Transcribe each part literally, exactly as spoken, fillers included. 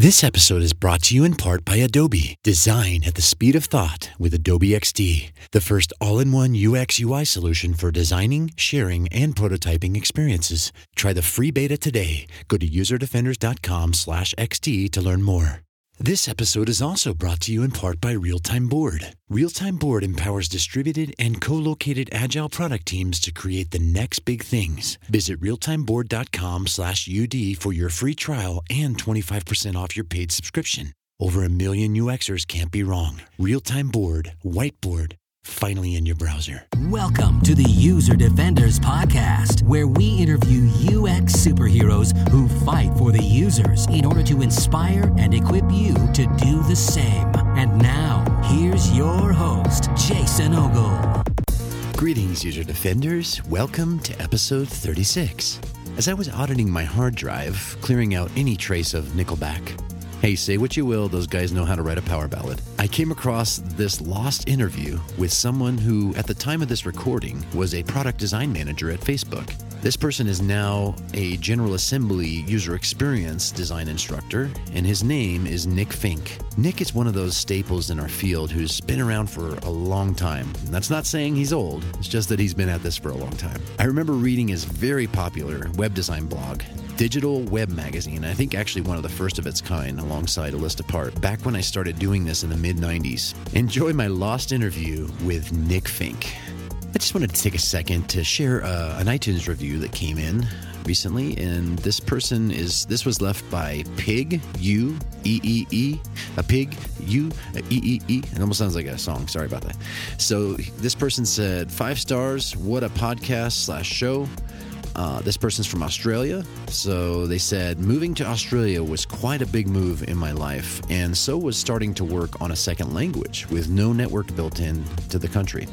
This episode is brought to you in part by Adobe. Design at the speed of thought with Adobe X D, the first all-in-one U X U I solution for designing, sharing, and prototyping experiences. Try the free beta today. Go to userdefenders.com slash XD to learn more. This episode is also brought to you in part by Real-Time Board. Real-Time Board empowers distributed and co-located agile product teams to create the next big things. Visit realtimeboard.com slash UD for your free trial and twenty-five percent off your paid subscription. Over a million U Xers can't be wrong. Real-Time Board, whiteboard, finally in your browser. Welcome to the User Defenders Podcast, where we interview U X superheroes who fight for the users in order to inspire and equip you to do the same. And now, here's your host, Jason Ogle. Greetings, User Defenders. Welcome to episode thirty-six. As I was auditing my hard drive, clearing out any trace of Nickelback, hey, say what you will, those guys know how to write a power ballad, I came across this lost interview with someone who, at the time of this recording, was a product design manager at Facebook. This person is now a General Assembly user experience design instructor, and his name is Nick Fink. Nick is one of those staples in our field who's been around for a long time. And that's not saying he's old, it's just that he's been at this for a long time. I remember reading his very popular web design blog, Digital Web Magazine, I think actually one of the first of its kind, alongside A List Apart, back when I started doing this in the mid nineties. Enjoy my lost interview with Nick Fink. I just wanted to take a second to share uh, an iTunes review that came in recently, and this person is, this was left by Pig U E E E, a Pig U E E E. It almost sounds like a song. Sorry about that. So this person said, five stars, what a podcast slash show. Uh, this person's from Australia, so they said, moving to Australia was quite a big move in my life, and so was starting to work on a second language with no network built in to the country.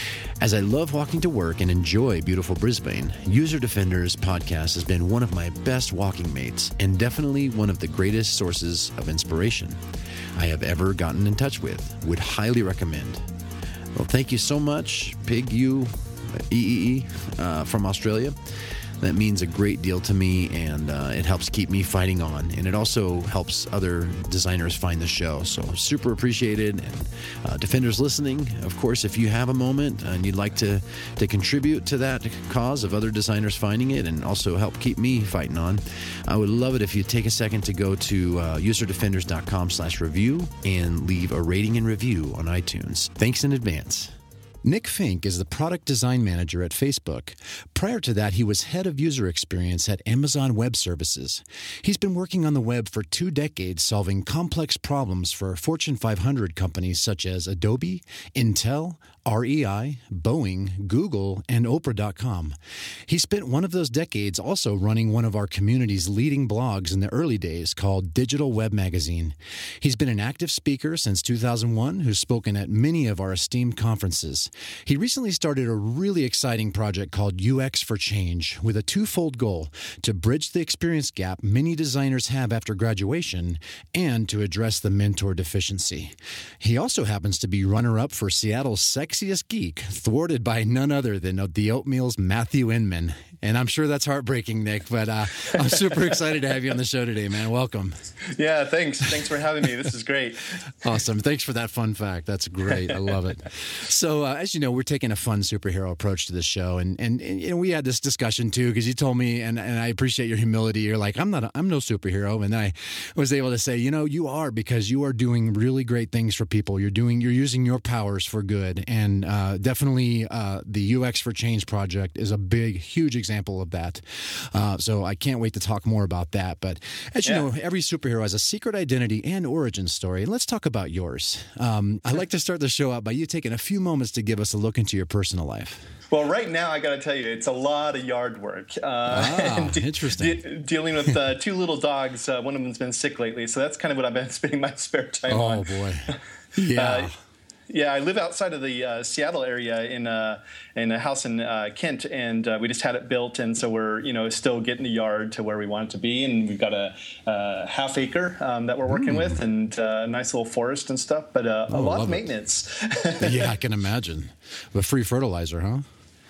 As I love walking to work and enjoy beautiful Brisbane, User Defenders podcast has been one of my best walking mates and definitely one of the greatest sources of inspiration I have ever gotten in touch with. Would highly recommend. Well, thank you so much, Pig U E E E uh, from Australia. That means a great deal to me, and uh, it helps keep me fighting on. And it also helps other designers find the show. So super appreciated. And uh, Defenders listening, of course, if you have a moment and you'd like to, to contribute to that cause of other designers finding it and also help keep me fighting on, I would love it if you take a second to go to uh, userdefenders.com slash review and leave a rating and review on iTunes. Thanks in advance. Nick Fink is the product design manager at Facebook. Prior to that, he was head of user experience at Amazon Web Services. He's been working on the web for two decades, solving complex problems for Fortune five hundred companies such as Adobe, Intel, R E I, Boeing, Google, and Oprah dot com. He spent one of those decades also running one of our community's leading blogs in the early days called Digital Web Magazine. He's been an active speaker since two thousand one who's spoken at many of our esteemed conferences. He recently started a really exciting project called U X for Change with a twofold goal: to bridge the experience gap many designers have after graduation and to address the mentor deficiency. He also happens to be runner-up for Seattle's Sexiest Geek, thwarted by none other than the Oatmeal's Matthew Inman. And I'm sure that's heartbreaking, Nick, but uh, I'm super excited to have you on the show today, man. Welcome. Yeah, thanks. Thanks for having me. This is great. Awesome. Thanks for that fun fact. That's great. I love it. So, uh, as you know, we're taking a fun superhero approach to this show, and and, and you know, we had this discussion too, because you told me, and, and I appreciate your humility. You're like, I'm not, a, I'm no superhero, and I was able to say, you know, you are, because you are doing really great things for people. You're doing, you're using your powers for good, and uh, definitely uh, the U X for Change project is a big, huge example of that. Uh, so I can't wait to talk more about that. But as you yeah. know, every superhero has a secret identity and origin story, and let's talk about yours. Um, I'd like to start the show out by you taking a few moments to give us a look into your personal life. Well, right now, I got to tell you, it's a lot of yard work. Uh, ah, de- interesting. De- dealing with uh, two little dogs. Uh, one of them's been sick lately, so that's kind of what I've been spending my spare time oh, on. Oh, boy. Yeah. Uh, yeah, I live outside of the uh, Seattle area in a, in a house in uh, Kent, and uh, we just had it built, and so we're you know still getting the yard to where we want it to be, and we've got a, a half acre um, that we're working mm. with, and uh, a nice little forest and stuff, but uh, oh, a lot of it. maintenance. Yeah, I can imagine. But free fertilizer, huh?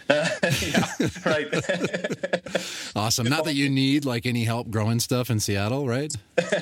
Uh, yeah, right. Awesome. Not that you need like any help growing stuff in Seattle, right?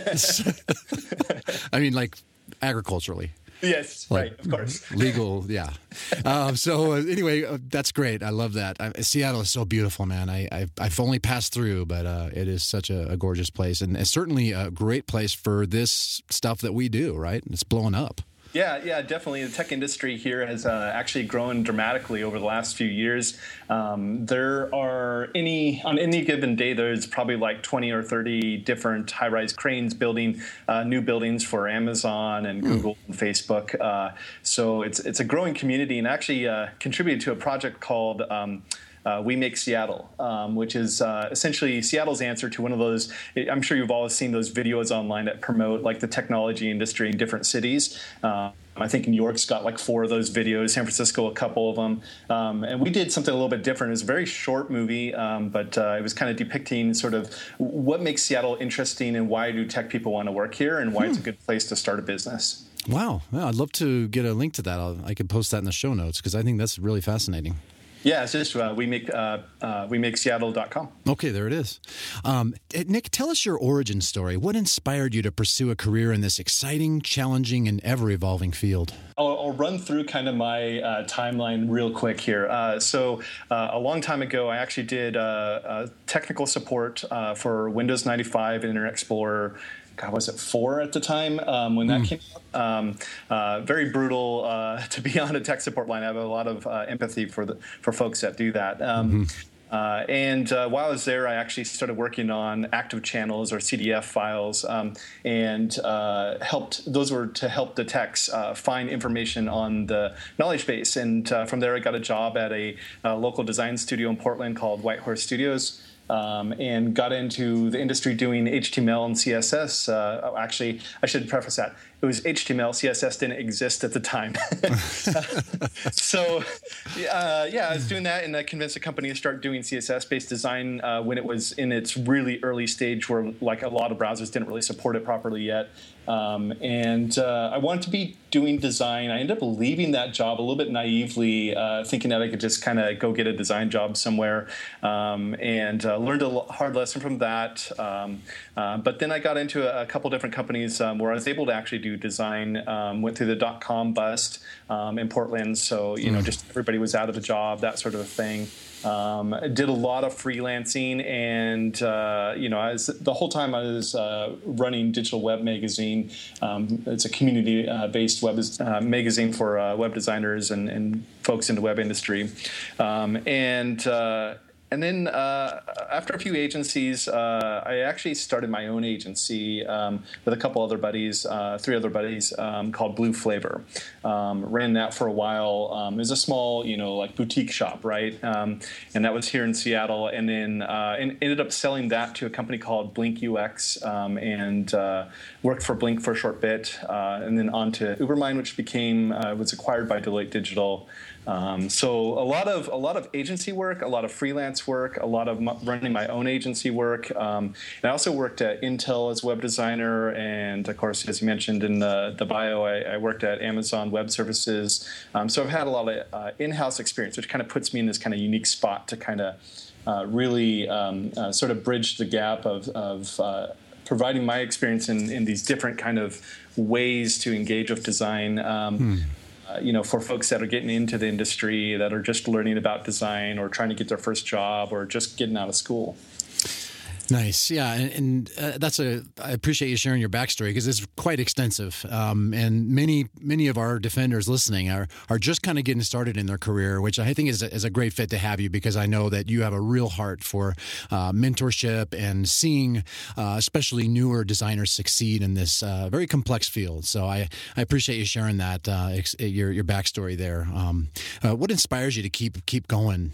I mean, like agriculturally. Yes, like, right, of course. Legal, yeah. Um, so uh, anyway, uh, that's great. I love that. I, Seattle is so beautiful, man. I, I, I've only passed through, but uh, it is such a, a gorgeous place. And it's certainly a great place for this stuff that we do, right? It's blowing up. Yeah, yeah, definitely. The tech industry here has uh, actually grown dramatically over the last few years. Um, there are any on any given day, there's probably like twenty or thirty different high-rise cranes building uh, new buildings for Amazon and Google mm. and Facebook. Uh, so it's it's a growing community, and actually uh, contributed to a project called. Um, Uh, We Make Seattle, um, which is uh, essentially Seattle's answer to one of those. I'm sure you've all seen those videos online that promote like the technology industry in different cities. Uh, I think New York's got like four of those videos, San Francisco a couple of them. Um, and we did something a little bit different. It was a very short movie, um, but uh, it was kind of depicting sort of what makes Seattle interesting and why do tech people want to work here and why hmm. it's a good place to start a business. Wow. Yeah, I'd love to get a link to that. I'll, I could post that in the show notes because I think that's really fascinating. Yeah, it's just uh, we make uh, uh, we make Seattle dot com. Okay, there it is. Um, Nick, tell us your origin story. What inspired you to pursue a career in this exciting, challenging, and ever-evolving field? I'll, I'll run through kind of my uh, timeline real quick here. Uh, so uh, a long time ago, I actually did uh, uh, technical support uh, for Windows ninety-five and Internet Explorer. God, was it four at the time um, when that mm. came out? Um, uh, very brutal uh, to be on a tech support line. I have a lot of uh, empathy for the for folks that do that. Um, mm-hmm. uh, and uh, while I was there, I actually started working on active channels or C D F files, um, and uh, helped. Those were to help the techs uh, find information on the knowledge base. And uh, from there, I got a job at a, a local design studio in Portland called Whitehorse Studios. Um, and got into the industry doing H T M L and C S S. Uh, actually, I should preface that. It was H T M L. C S S didn't exist at the time. so, uh, yeah, I was doing that, and I convinced a company to start doing C S S-based design uh, when it was in its really early stage where, like, a lot of browsers didn't really support it properly yet. Um, and uh, I wanted to be doing design. I ended up leaving that job a little bit naively, uh, thinking that I could just kind of go get a design job somewhere, um, and uh, learned a hard lesson from that. Um, uh, but then I got into a, a couple different companies um, where I was able to actually do design. Um, went through the dot-com bust um, in Portland, so you know, just everybody was out of a job, that sort of a thing. Um, I did a lot of freelancing, and uh, you know, as the whole time I was uh, running Digital Web Magazine. Um, it's a community-based web uh, magazine for uh, web designers and, and folks in the web industry, um, and. Uh, And then uh, after a few agencies, uh, I actually started my own agency um, with a couple other buddies, uh, three other buddies, um, called Blue Flavor. Um, ran that for a while. Um, it was a small, you know, like boutique shop, right? Um, and that was here in Seattle. And then uh, and ended up selling that to a company called Blink U X, um, and uh, worked for Blink for a short bit, uh, and then on to Ubermind, which became uh, was acquired by Deloitte Digital. Um, so a lot of a lot of agency work, a lot of freelance work, a lot of m- running my own agency work. Um, and I also worked at Intel as web designer, and of course, as you mentioned in the, the bio, I, I worked at Amazon Web Services. Um, so I've had a lot of uh, in-house experience, which kind of puts me in this kind of unique spot to kind of uh, really um, uh, sort of bridge the gap of, of uh, providing my experience in, in these different kind of ways to engage with design. Um, hmm. Uh, you know, for folks that are getting into the industry, that are just learning about design or trying to get their first job or just getting out of school. Nice. Yeah. And, and uh, that's a, I appreciate you sharing your backstory because it's quite extensive. Um, and many, many of our defenders listening are, are just kind of getting started in their career, which I think is a, is a great fit to have you because I know that you have a real heart for uh, mentorship and seeing uh, especially newer designers succeed in this uh, very complex field. So I, I appreciate you sharing that, uh, ex- your, your backstory there. Um, uh, what inspires you to keep, keep going?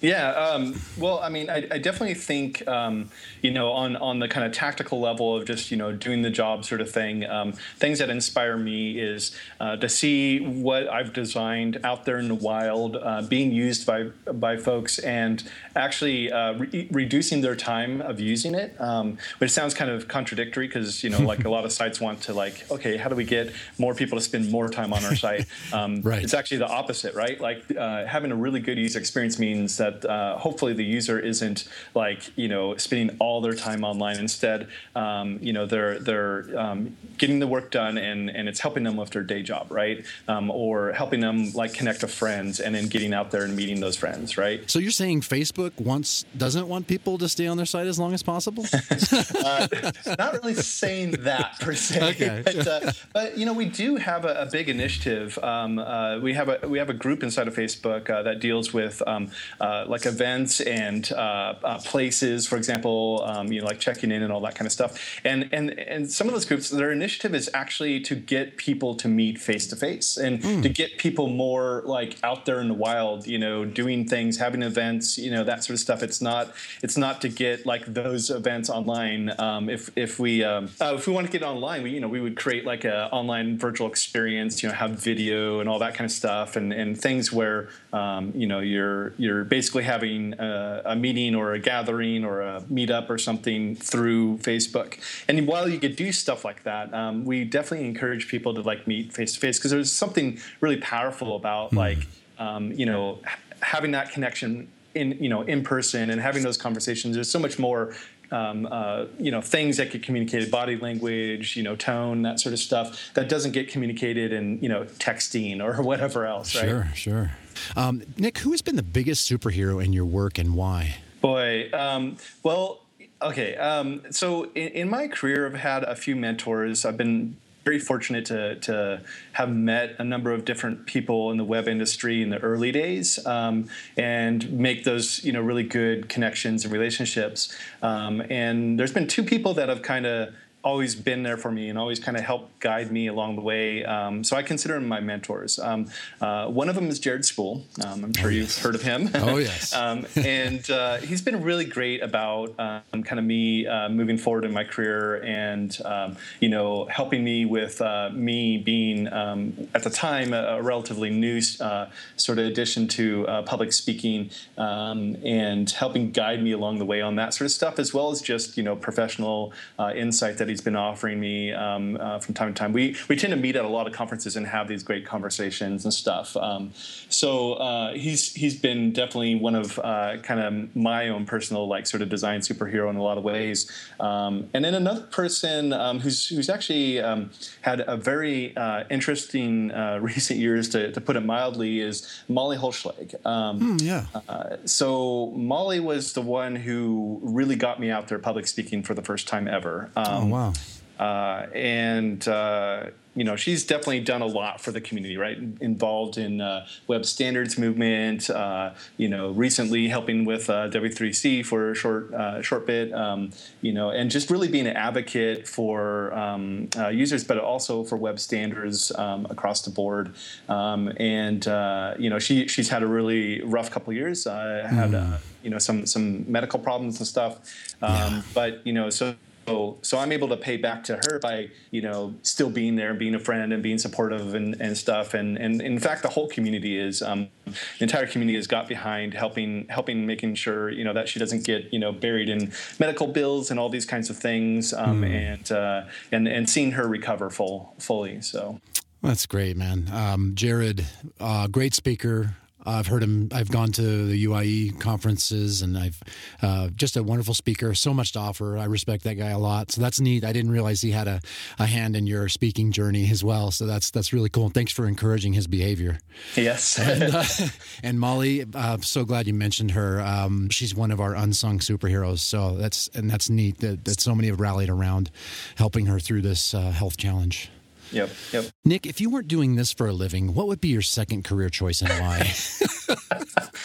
Yeah, um, well, I mean, I, I definitely think, um, you know, on, on the kind of tactical level of just, you know, doing the job sort of thing, um, things that inspire me is uh, to see what I've designed out there in the wild uh, being used by by folks and actually uh, re- reducing their time of using it, um, which sounds kind of contradictory because, you know, like a lot of sites want to like, okay, how do we get more people to spend more time on our site? Um, right. It's actually the opposite, right? Like uh, having a really good user experience means that Uh, hopefully the user isn't like, you know, spending all their time online. Instead, um, you know, they're they're um, getting the work done and, and it's helping them with their day job, right? Um, or helping them like connect to friends and then getting out there and meeting those friends, right? So you're saying Facebook wants doesn't want people to stay on their site as long as possible? uh, not really saying that per se, okay. but, uh, but you know, we do have a, a big initiative. Um, uh, we have a we have a group inside of Facebook uh, that deals with um, uh, like events and uh, uh, places, for example, um, you know, like checking in and all that kind of stuff. And and and some of those groups, their initiative is actually to get people to meet face to face and mm. to get people more like out there in the wild, you know, doing things, having events, you know, that sort of stuff. It's not it's not to get like those events online. Um, if if we um, uh, if we want to get online, we you know we would create like a online virtual experience, you know, have video and all that kind of stuff, and and things where um, you know you're you're basically having a, a meeting or a gathering or a meetup or something through Facebook. And while you could do stuff like that, um, we definitely encourage people to like meet face to face because there's something really powerful about mm. like um, you know having that connection in you know in person and having those conversations. There's so much more. Um, uh, you know, things that get communicated, body language, you know, tone, that sort of stuff that doesn't get communicated in, you know, texting or whatever else, right? Sure, sure. Um, Nick, who has been the biggest superhero in your work and why? Boy, um, well, okay. Um, so in, in my career, I've had a few mentors. I've been very fortunate to to have met a number of different people in the web industry in the early days um, and make those you know really good connections and relationships. Um, and there's been two people that have kind of always been there for me and always kind of helped guide me along the way. Um, so I consider them my mentors. Um, uh, one of them is Jared Spool. Um, I'm sure oh, yes. you've heard of him. Oh, yes. um, and uh, he's been really great about um, kind of me uh, moving forward in my career and, um, you know, helping me with uh, me being, um, at the time, a, a relatively new uh, sort of addition to uh, public speaking um, and helping guide me along the way on that sort of stuff, as well as just, you know, professional uh, insight that he's been offering me um, uh, from time to time. We we tend to meet at a lot of conferences and have these great conversations and stuff. Um, so uh, he's he's been definitely one of uh, kind of my own personal like sort of design superhero in a lot of ways. Um, and then another person um, who's who's actually um, had a very uh, interesting uh, recent years, to, to put it mildly, is Molly Holschlag. Um, mm, yeah. Uh, so Molly was the one who really got me out there public speaking for the first time ever. Um, oh wow. Uh, and, uh, you know, she's definitely done a lot for the community, right? Involved in uh, web standards movement, uh, you know, recently helping with uh, W three C for a short, uh, short bit, um, you know, and just really being an advocate for um, uh, users, but also for web standards um, across the board. Um, and, uh, you know, she she's had a really rough couple of years. Uh, had, mm. uh, you know, some, some medical problems and stuff. Um, yeah. But, you know, so... So, so I'm able to pay back to her by, you know, still being there, being a friend, and being supportive and, and stuff. And, and in fact, the whole community is, um, the entire community has got behind helping, helping, making sure, you know, that she doesn't get, you know, buried in medical bills and all these kinds of things, um, mm. and uh, and and seeing her recover full fully. So that's great, man. Um, Jared, uh, great speaker. I've heard him. I've gone to the U I E conferences, and I've uh, just a wonderful speaker. So much to offer. I respect that guy a lot. So that's neat. I didn't realize he had a, a hand in your speaking journey as well. So that's that's really cool. Thanks for encouraging his behavior. Yes. and, uh, and Molly, uh, so glad you mentioned her. Um, she's one of our unsung superheroes. So that's and that's neat that, that so many have rallied around helping her through this uh, health challenge. Yep, yep. Nick, if you weren't doing this for a living, what would be your second career choice and why?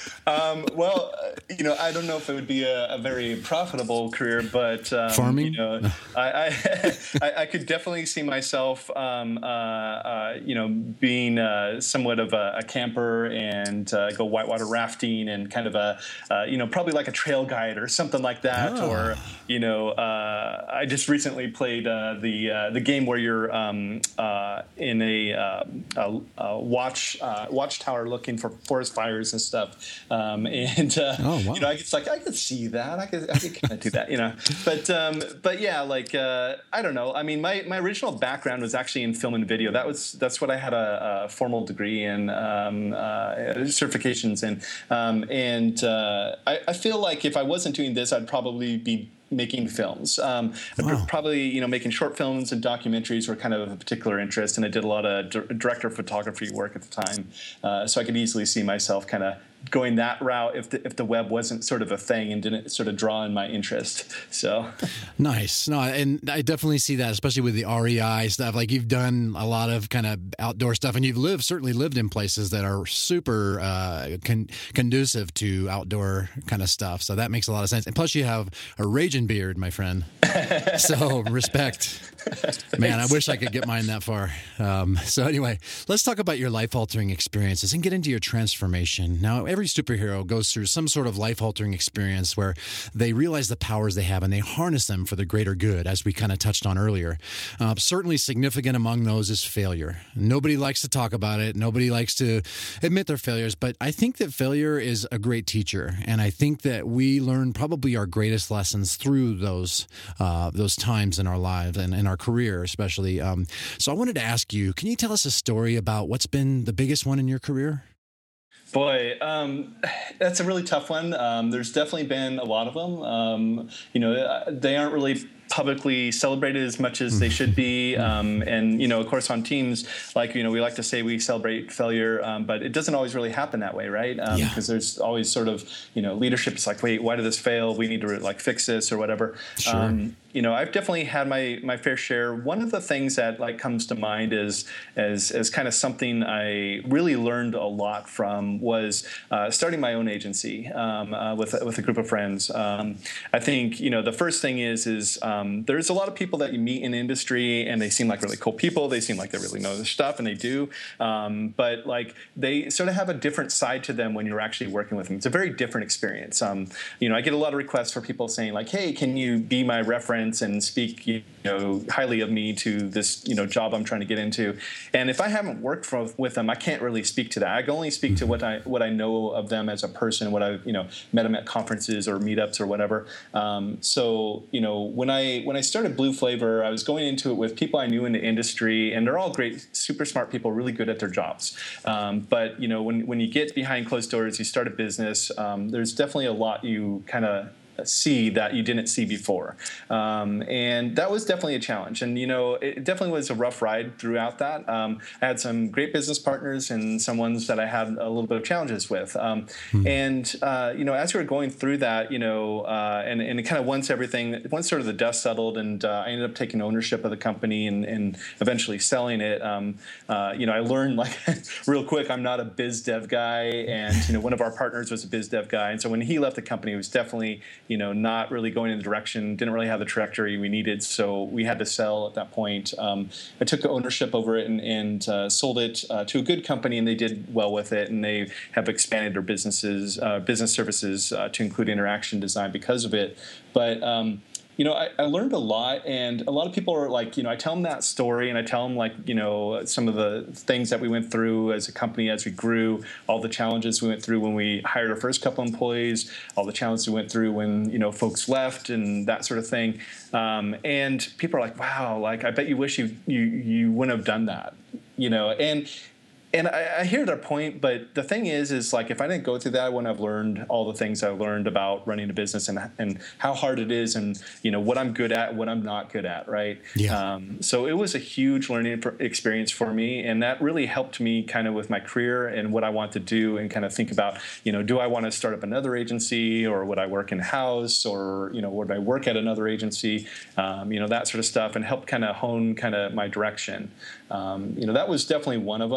Um, well, uh, you know, I don't know if it would be a, a very profitable career, but um, farming. You know, I, I, I could definitely see myself, um, uh, uh, you know, being uh, somewhat of a, a camper and uh, go whitewater rafting and kind of a, uh, you know, probably like a trail guide or something like that. Oh. Or, you know, uh, I just recently played uh, the uh, the game where you're um, uh, in a, uh, a, a watch uh, watchtower looking for forest fires and stuff. Um, and uh, oh, wow. you know, I it's like I could see that. I could I could kind of do that, you know. But um, but yeah, like uh, I don't know. I mean, my, my original background was actually in film and video. That was that's what I had a, a formal degree in, um, uh, certifications in. Um, and uh, I, I feel like if I wasn't doing this, I'd probably be making films. Um, wow. Probably, you know, making short films and documentaries were kind of a particular interest, and I did a lot of d- director of photography work at the time. Uh, so I could easily see myself kind of going that route if the, if the web wasn't sort of a thing and didn't sort of draw in my interest. So nice. No, and I definitely see that, especially with the R E I stuff. Like you've done a lot of kind of outdoor stuff, and you've lived certainly lived in places that are super uh, con- conducive to outdoor kind of stuff. So that makes a lot of sense. And plus, you have a raging beard, my friend. So respect. Man, I wish I could get mine that far. Um, so anyway, let's talk about your life-altering experiences and get into your transformation. Now, every superhero goes through some sort of life-altering experience where they realize the powers they have and they harness them for the greater good, as we kind of touched on earlier. Uh, certainly significant among those is failure. Nobody likes to talk about it. Nobody likes to admit their failures, but I think that failure is a great teacher, and I think that we learn probably our greatest lessons through those uh, those times in our lives and in our career especially. Um, so I wanted to ask you, can you tell us a story about what's been the biggest one in your career? Boy, um, that's a really tough one. Um, there's definitely been a lot of them. Um, you know, they aren't really publicly celebrated as much as they should be. Um, and, you know, of course, on teams, like, you know, we like to say we celebrate failure, um, but it doesn't always really happen that way, right? Um, yeah. Because there's always sort of, you know, leadership is like, wait, why did this fail? We need to, like, fix this or whatever. Sure. Um, you know, I've definitely had my my fair share. One of the things that like comes to mind is as as kind of something I really learned a lot from was uh, starting my own agency um, uh, with with a group of friends. Um, I think you know the first thing is is um, there's a lot of people that you meet in industry and they seem like really cool people. They seem like they really know their stuff and they do, um, but like they sort of have a different side to them when you're actually working with them. It's a very different experience. Um, you know, I get a lot of requests for people saying like, "Hey, can you be my reference and speak, you know, highly of me to this, you know, job I'm trying to get into?" And if I haven't worked for, with them, I can't really speak to that. I can only speak to what I what I know of them as a person, what I've, you know, met them at conferences or meetups or whatever. Um, so, you know, when I when I started Blue Flavor, I was going into it with people I knew in the industry, and they're all great, super smart people, really good at their jobs. Um, but you know, when when you get behind closed doors, you start a business. Um, there's definitely a lot you kind of see that you didn't see before. Um, and that was definitely a challenge. And, you know, it definitely was a rough ride throughout that. Um, I had some great business partners and some ones that I had a little bit of challenges with. Um, hmm. And, uh, you know, as we were going through that, you know, uh, and, and kind of once everything, once sort of the dust settled and uh, I ended up taking ownership of the company and, and eventually selling it, um, uh, you know, I learned like real quick, I'm not a biz dev guy. And, you know, one of our partners was a biz dev guy. And so when he left the company, it was definitely, you know, not really going in the direction, didn't really have the trajectory we needed, so we had to sell at that point. Um, I took ownership over it and, and uh, sold it uh, to a good company, and they did well with it, and they have expanded their businesses, uh, business services uh, to include interaction design because of it. But um, you know, I, I learned a lot, and a lot of people are like, you know, I tell them that story, and I tell them like, you know, some of the things that we went through as a company as we grew, all the challenges we went through when we hired our first couple employees, all the challenges we went through when, you know, folks left and that sort of thing. Um, and people are like, wow, like, I bet you wish you you you wouldn't have done that, you know, and. And I, I hear their point, but the thing is, is like if I didn't go through that, I wouldn't have learned all the things I learned about running a business and and how hard it is, and you know what I'm good at, what I'm not good at, right? Yeah. Um, so it was a huge learning experience for me, and that really helped me kind of with my career and what I want to do, and kind of think about, you know, do I want to start up another agency, or would I work in house, or you know, would I work at another agency, um, you know, that sort of stuff, and help kind of hone kind of my direction. Um, you know, that was definitely one of them. Um,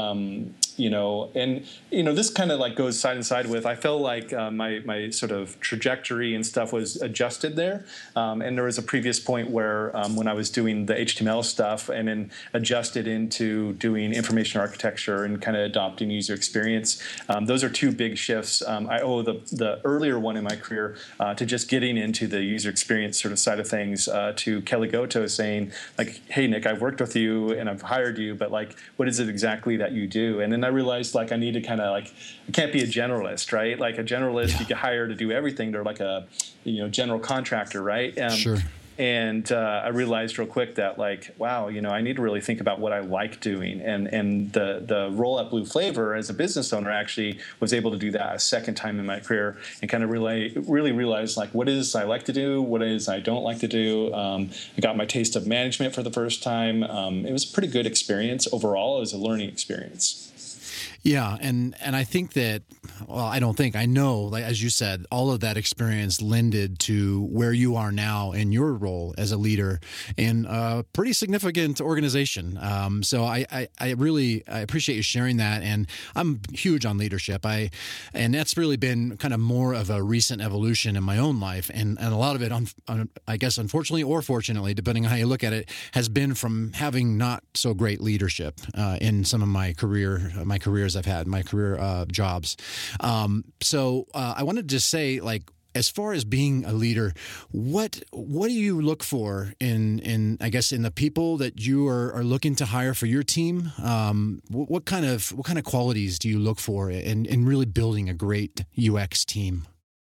um, you know, and you know, this kind of like goes side and side with. I feel like uh, my my sort of trajectory and stuff was adjusted there, um, and there was a previous point where um, when I was doing the H T M L stuff and then adjusted into doing information architecture and kind of adopting user experience. Um, those are two big shifts. Um, I owe the the earlier one in my career uh, to just getting into the user experience sort of side of things. Uh, to Kelly Goto saying like, "Hey Nick, I've worked with you and I've hired you, but like, what is it exactly that you do?" And then I realized like I need to kind of like I can't be a generalist, right? Like a generalist, yeah. you get hired to do everything. They're like a you know general contractor, right? Um, sure. And uh, I realized real quick that like, wow, you know, I need to really think about what I like doing. And and the the role at Blue Flavor as a business owner actually was able to do that a second time in my career and kind of really really realize like what is I like to do, what is I don't like to do. Um, I got my taste of management for the first time. Um, it was a pretty good experience overall. It was a learning experience. Yeah, and and I think that, well, I don't think, I know, like as you said, all of that experience lended to where you are now in your role as a leader in a pretty significant organization. Um, so I, I, I really I appreciate you sharing that, and I'm huge on leadership. I and that's really been kind of more of a recent evolution in my own life, and, and a lot of it, on, on, I guess, unfortunately or fortunately, depending on how you look at it, has been from having not so great leadership uh, in some of my career my careers I've had, my career uh, jobs. Um, so uh, I wanted to say, like, as far as being a leader, what what do you look for in in I guess in the people that you are, are looking to hire for your team? Um, what, what kind of what kind of qualities do you look for in in really building a great U X team?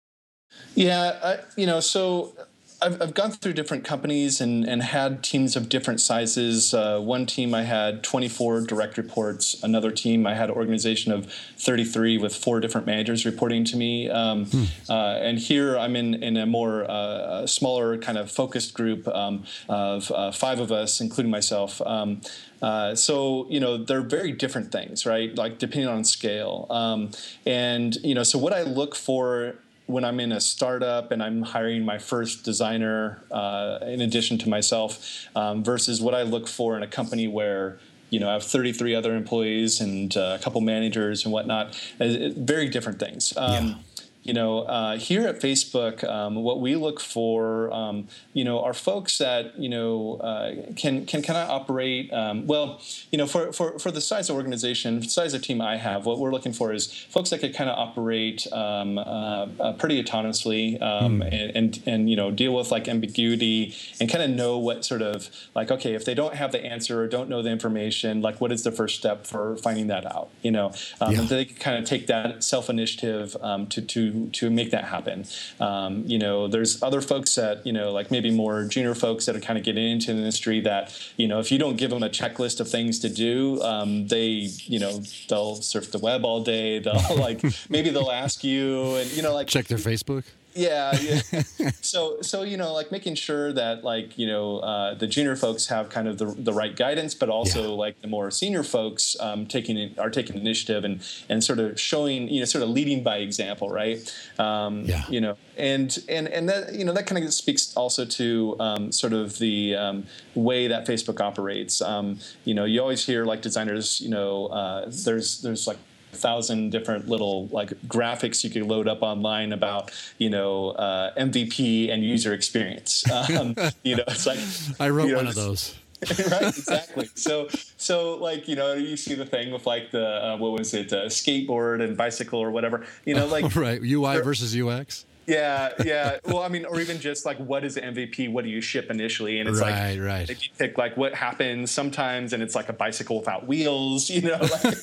Yeah, I, you know, so. I've, I've gone through different companies and, and had teams of different sizes. Uh, one team I had twenty-four direct reports. Another team I had an organization of thirty-three with four different managers reporting to me. Um, hmm. uh, and here I'm in, in a more uh, smaller kind of focused group um, of uh, five of us, including myself. Um, Uh, so, you know, they're very different things, right? Like depending on scale. Um, and, you know, so what I look for when I'm in a startup and I'm hiring my first designer uh, in addition to myself um, versus what I look for in a company where, you know, I have thirty-three other employees and uh, a couple managers and whatnot, it, very different things. Um, yeah. You know, uh, here at Facebook, um, what we look for, um, you know, are folks that, you know, uh, can can kind of operate, um, well, you know, for, for, for the size of organization, the size of team I have, what we're looking for is folks that could kind of operate um, uh, uh, pretty autonomously um, mm. and, and, and, you know, deal with like ambiguity and kind of know what sort of like, okay, if they don't have the answer or don't know the information, like what is the first step for finding that out, you know, um, yeah. and they can kind of take that self-initiative um, to, to to make that happen. Um, you know, there's other folks that, you know, like maybe more junior folks that are kind of getting into the industry that, you know, if you don't give them a checklist of things to do, um, they, you know, they'll surf the web all day. They'll like, maybe they'll ask you and, you know, like. Check their Facebook. Yeah, yeah. so, so you know, like making sure that, like, you know, uh, the junior folks have kind of the the right guidance, but also yeah. like the more senior folks um, taking it, are taking initiative and and sort of showing, you know, sort of leading by example, right? Um, yeah. You know, and and and that you know that kind of speaks also to um, sort of the um, way that Facebook operates. Um, you know, you always hear like designers, you know, uh, there's there's like thousand different little like graphics you could load up online about, you know, uh, M V P and user experience. Um, you know, it's like I wrote you know, one of those. Right, exactly. So, so like, you know, you see the thing with like the uh, what was it, uh, skateboard and bicycle or whatever. You know, like right, U I versus U X. Yeah, yeah. Well, I mean, or even just like, what is the M V P? What do you ship initially? And it's right, like, right. if you pick like what happens sometimes, and it's like a bicycle without wheels, you know. Like,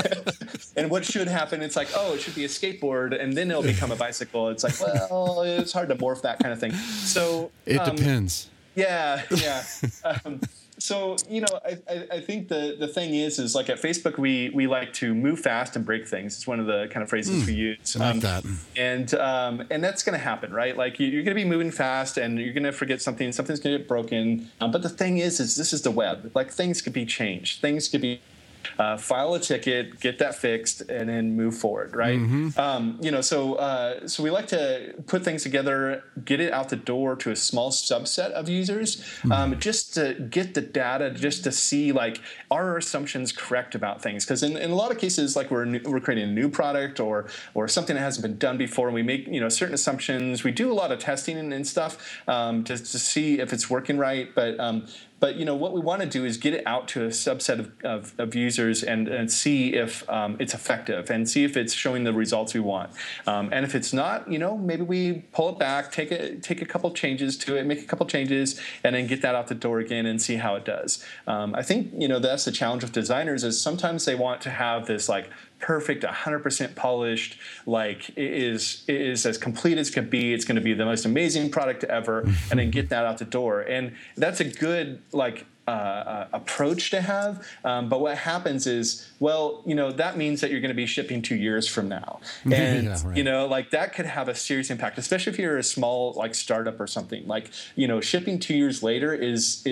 and what should happen? It's like, oh, it should be a skateboard, and then it'll become a bicycle. It's like, well, it's hard to morph that kind of thing. So it um, depends. Yeah, yeah. Um, so, you know, I, I, I think the, the thing is, is like at Facebook, we, we like to move fast and break things. It's one of the kind of phrases mm, we use. I like um, that. And, um, and that's going to happen, right? Like you, you're going to be moving fast and you're going to forget something. Something's going to get broken. Um, but the thing is, is this is the web. Like things could be changed. Things could be Uh, file a ticket, get that fixed, and then move forward, right? Mm-hmm. Um, you know, so uh, so we like to put things together, get it out the door to a small subset of users, mm-hmm. um, just to get the data, just to see like are our assumptions correct about things? Because in, in a lot of cases, like we're new, we're creating a new product or or something that hasn't been done before, and we make you know certain assumptions. We do a lot of testing and, and stuff um, to to see if it's working right, but um, But you know what we want to do is get it out to a subset of, of, of users and, and see if um, it's effective and see if it's showing the results we want. Um, and if it's not, you know, maybe we pull it back, take a take a couple changes to it, make a couple changes, and then get that out the door again and see how it does. Um, I think you know that's the challenge with designers is sometimes they want to have this like perfect, one hundred percent polished, like it is it is as complete as can be. It's going to be the most amazing product ever, and then get that out the door. And that's a good like uh, uh, approach to have. Um, but what happens is, well, you know, that means that you're going to be shipping two years from now, and yeah, right. you know, like that could have a serious impact, especially if you're a small like startup or something. Like you know, shipping two years later is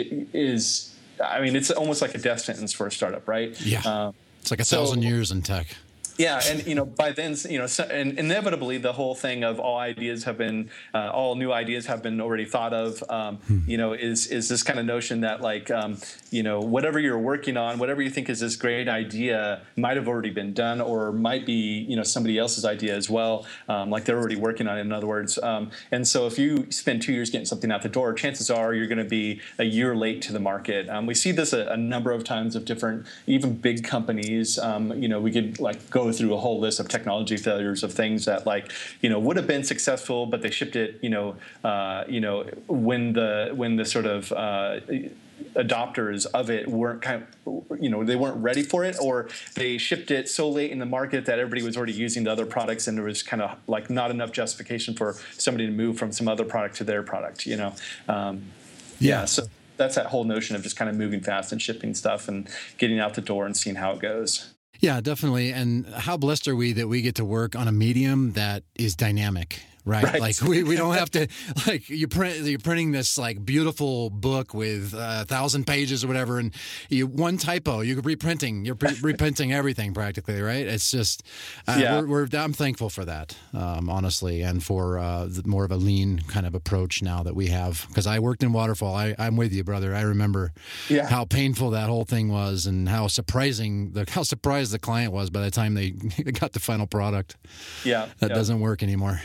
is I mean, it's almost like a death sentence for a startup, right? Yeah. Um, It's like a thousand so, years in tech. Yeah, and you know, by then, you know, so, and inevitably, the whole thing of all ideas have been, uh, all new ideas have been already thought of. Um, hmm. You know, is is this kind of notion that like, um, you know, whatever you're working on, whatever you think is this great idea, might have already been done, or might be, you know, somebody else's idea as well. Um, like they're already working on it. In other words, um, and so if you spend two years getting something out the door, chances are you're going to be a year late to the market. Um, we see this a, a number of times of different, even big companies. Um, you know, we could like go through a whole list of technology failures of things that like you know would have been successful, but they shipped it you know uh, you know when the when the sort of uh, adopters of it weren't kind of you know they weren't ready for it, or they shipped it so late in the market that everybody was already using the other products, and there was kind of like not enough justification for somebody to move from some other product to their product. You know, um, yeah. yeah so. That's that whole notion of just kind of moving fast and shipping stuff and getting out the door and seeing how it goes. Yeah, definitely. And how blessed are we that we get to work on a medium that is dynamic, right? right. Like we, we don't have to, like you print, you're printing this like beautiful book with a thousand pages or whatever, and you one typo, you're reprinting, you're pre- reprinting everything practically, right? It's just, uh, yeah. we're, we're, I'm thankful for that, um, honestly, and for uh, the, more of a lean kind of approach now that we have. Because I worked in waterfall. I, I'm with you, brother. I remember yeah. how painful that whole thing was, and how surprising the how surprised the client was by the time they got the final product. Yeah, that yeah. doesn't work anymore.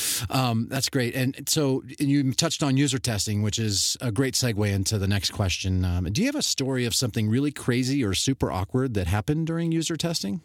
Um, that's great. And so you touched on user testing, which is a great segue into the next question. Um, do you have a story of something really crazy or super awkward that happened during user testing?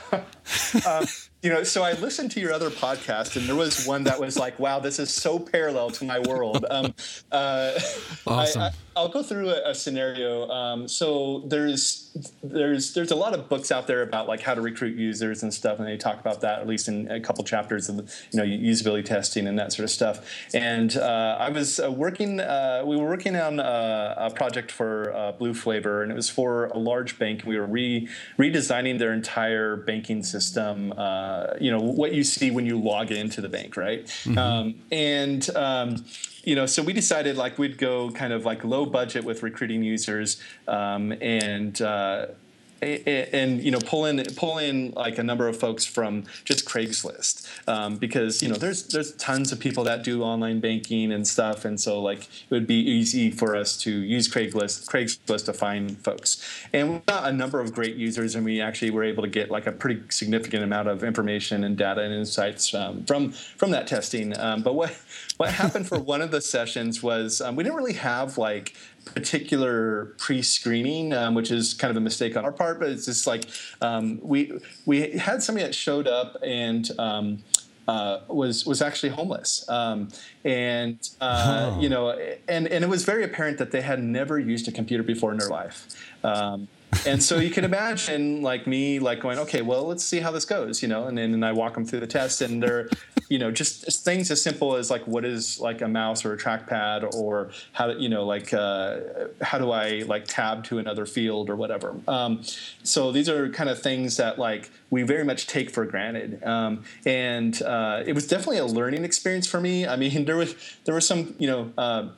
uh, you know, so I listened to your other podcast, and there was one that was like, wow, this is so parallel to my world. Um, uh, awesome. I, I, I'll go through a, a scenario. Um, so there's there's there's a lot of books out there about like how to recruit users and stuff, and they talk about that at least in a couple chapters of you know usability testing and that sort of stuff. And uh, I was uh, working. Uh, we were working on a, a project for uh, Blue Flavor, and it was for a large bank. We were re redesigning their entire banking system. Uh, you know what you see when you log into the bank, right? Mm-hmm. Um, and um, You know, so we decided like we'd go kind of like low budget with recruiting users, um, and uh, and you know pull in pull in like a number of folks from just Craigslist, um, because you know there's there's tons of people that do online banking and stuff, and so like it would be easy for us to use Craigslist Craigslist to find folks. And we got a number of great users, and we actually were able to get like a pretty significant amount of information and data and insights um, from from that testing. Um, but what what happened for one of the sessions was um, we didn't really have like particular pre-screening, um, which is kind of a mistake on our part, but it's just like um, we we had somebody that showed up and um, uh, was was actually homeless, um, and uh, oh. you know, and and it was very apparent that they had never used a computer before in their life. Um, And so you can imagine like me like going, okay, well, let's see how this goes, you know, and then and I walk them through the test, and they're, you know, just, just things as simple as like what is like a mouse or a trackpad, or how to, you know, like uh, how do I like tab to another field or whatever. Um, so these are kind of things that like we very much take for granted. Um, and uh, it was definitely a learning experience for me. I mean, there was there was some, you know, uh,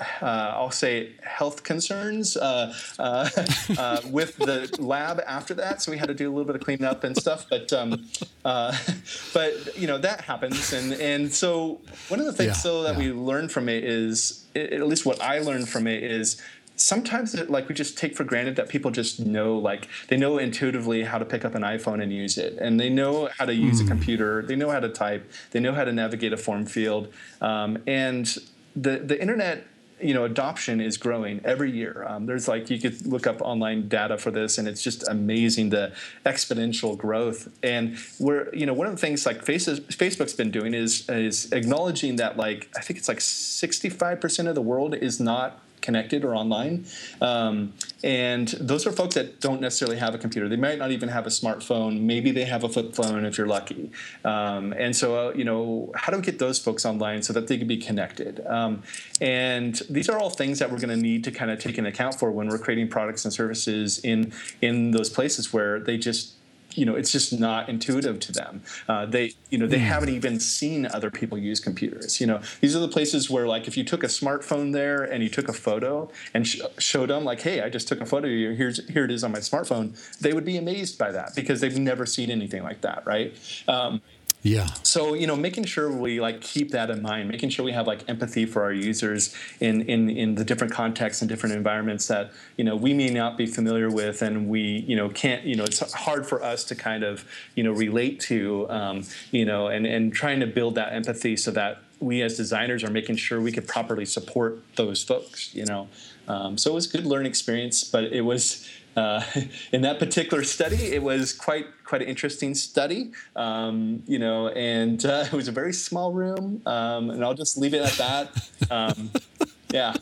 uh, I'll say, health concerns uh, uh, uh, with the lab after that. So we had to do a little bit of cleanup and stuff. But um, uh, but you know that happens, and and so one of the things yeah, though that yeah. we learned from it is, at least what I learned from it is, sometimes it, like we just take for granted that people just know, like they know intuitively how to pick up an iPhone and use it, and they know how to use mm. a computer, they know how to type, they know how to navigate a form field, um, and the the internet, you know, adoption is growing every year. Um, there's like, you could look up online data for this, and it's just amazing, the exponential growth. And we're, you know, one of the things like Facebook's been doing is is acknowledging that, like, I think it's like sixty-five percent of the world is not connected or online, um, and those are folks that don't necessarily have a computer. They might not even have a smartphone. Maybe they have a flip phone if you're lucky. Um, and so, uh, you know, how do we get those folks online so that they can be connected? Um, and these are all things that we're going to need to kind of take into account for when we're creating products and services in in those places where they just, you know, it's just not intuitive to them. Uh, they, you know, they mm. haven't even seen other people use computers. You know, these are the places where, like, if you took a smartphone there and you took a photo and sh- showed them, like, hey, I just took a photo of you. Here's here it is on my smartphone. They would be amazed by that because they've never seen anything like that, right? Um, Yeah. So, you know, making sure we like keep that in mind, making sure we have like empathy for our users in, in, in the different contexts and different environments that, you know, we may not be familiar with, and we, you know, can't, you know, it's hard for us to kind of, you know, relate to, um, you know, and, and trying to build that empathy so that we as designers are making sure we could properly support those folks, you know. Um, so it was a good learning experience, but it was, Uh, in that particular study, it was quite quite an interesting study, um, you know, and uh, it was a very small room, um, and I'll just leave it at that. Um, yeah.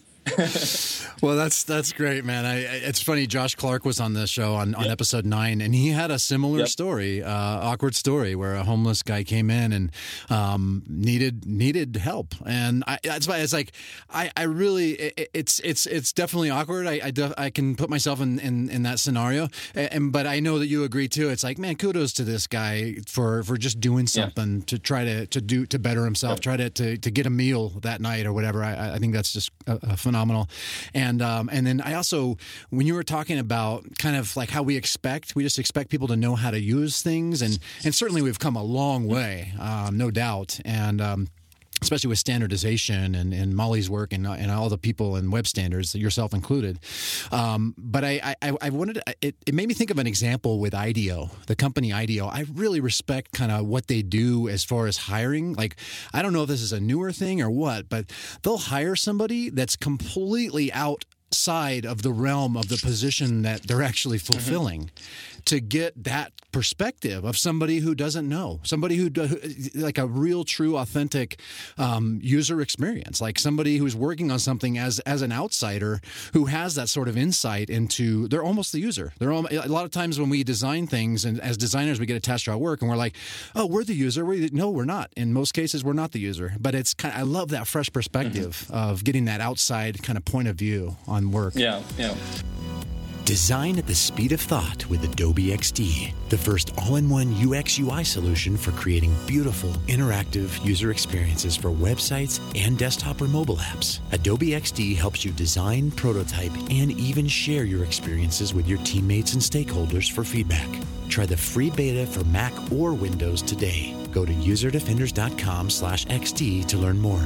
Well, that's that's great, man. I, I, it's funny. Josh Clark was on the show on, on yep. episode nine, and he had a similar yep. story, uh, awkward story, where a homeless guy came in and um, needed needed help. And I, that's why it's like I, I really it, it's it's it's definitely awkward. I I, def, I can put myself in, in, in that scenario, and but I know that you agree too. It's like, man, kudos to this guy for, for just doing something yeah. to try to, to do to better himself, yep. try to, to to get a meal that night or whatever. I, I think that's just a, a phenomenal. And um, and then I also, when you were talking about kind of like how we expect, we just expect people to know how to use things, and and certainly we've come a long way, um, no doubt, and. Um, especially with standardization and, and Molly's work and and all the people in web standards, yourself included. Um, but I, I, I wanted to, it, it made me think of an example with IDEO, the company IDEO. I really respect kind of what they do as far as hiring. Like, I don't know if this is a newer thing or what, but they'll hire somebody that's completely outside of the realm of the position that they're actually fulfilling. Mm-hmm. To get that perspective of somebody who doesn't know, somebody who do, like a real, true, authentic um, user experience, like somebody who's working on something as as an outsider who has that sort of insight into. They're almost the user. They're all, a lot of times when we design things, and as designers we get attached to our work, and we're like, oh, we're the user. We no, we're not. In most cases, we're not the user. But it's kind of, I love that fresh perspective mm-hmm. of getting that outside kind of point of view on work. Yeah, yeah. Design at the speed of thought with Adobe X D, the first all-in-one U X U I solution for creating beautiful, interactive user experiences for websites and desktop or mobile apps. Adobe X D helps you design, prototype, and even share your experiences with your teammates and stakeholders for feedback. Try the free beta for Mac or Windows today. Go to userdefenders.com slash XD to learn more.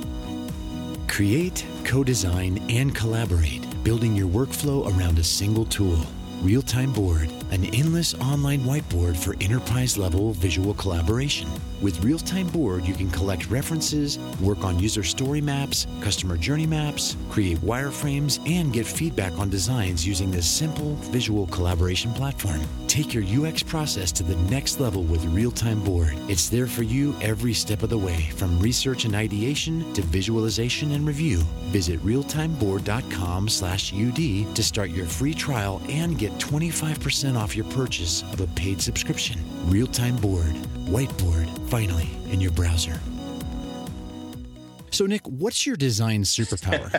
Create, co-design, and collaborate, building your workflow around a single tool. Real-Time Board, an endless online whiteboard for enterprise-level visual collaboration. With Real-Time Board, you can collect references, work on user story maps, customer journey maps, create wireframes, and get feedback on designs using this simple visual collaboration platform. Take your U X process to the next level with Real-Time Board. It's there for you every step of the way, from research and ideation to visualization and review. Visit realtimeboard.com slash UD to start your free trial and get twenty-five percent off your purchase of a paid subscription. Real-Time Board. Whiteboard, finally, in your browser. So, Nick, what's your design superpower?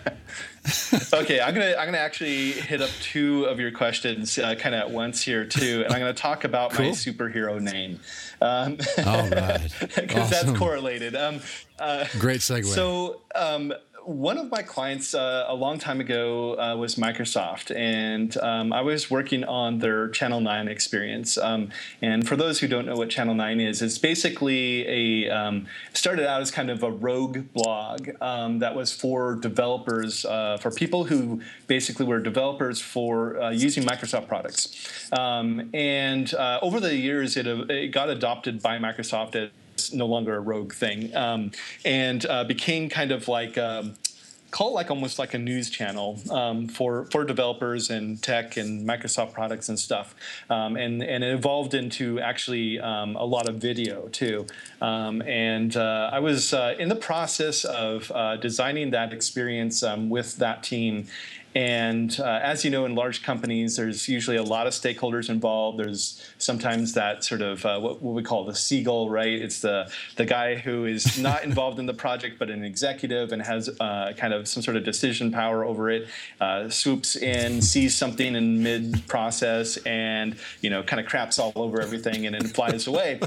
Okay, I'm gonna I'm gonna actually hit up two of your questions uh, kind of at once here too, and I'm gonna talk about cool. my superhero name. Um, All right, because awesome. That's correlated. Um, uh, Great segue. So. Um, one of my clients uh, a long time ago uh, was Microsoft, and um, I was working on their Channel nine experience. Um, and for those who don't know what Channel nine is, it's basically a um, started out as kind of a rogue blog um, that was for developers, uh, for people who basically were developers for uh, using Microsoft products. Um, and uh, over the years, it, it got adopted by Microsoft as no longer a rogue thing, um, and uh, became kind of like um, call it like almost like a news channel um, for for developers and tech and Microsoft products and stuff, um, and and it evolved into actually um, a lot of video too. Um, and uh, I was uh, in the process of uh, designing that experience um, with that team. And uh, as you know, in large companies, there's usually a lot of stakeholders involved. There's sometimes that sort of uh, what, what we call the seagull, right? It's the the guy who is not involved in the project, but an executive and has uh, kind of some sort of decision power over it. Uh, swoops in, sees something in mid-process, and you know, kind of craps all over everything, and then flies away.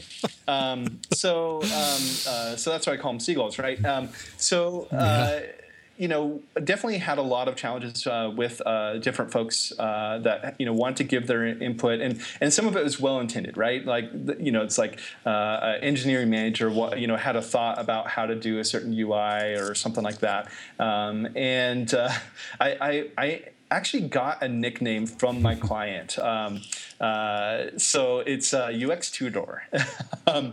Um, so, um, uh, so that's why I call them seagulls, right? Um, so. Uh, yeah. You know, definitely had a lot of challenges uh, with uh, different folks uh, that, you know, want to give their input. And, and some of it was well-intended, right? Like, you know, it's like uh, an engineering manager, you know, had a thought about how to do a certain U I or something like that. Um, and uh, I, I, I actually got a nickname from my client. Um, uh, so it's uh, U X two-door. um,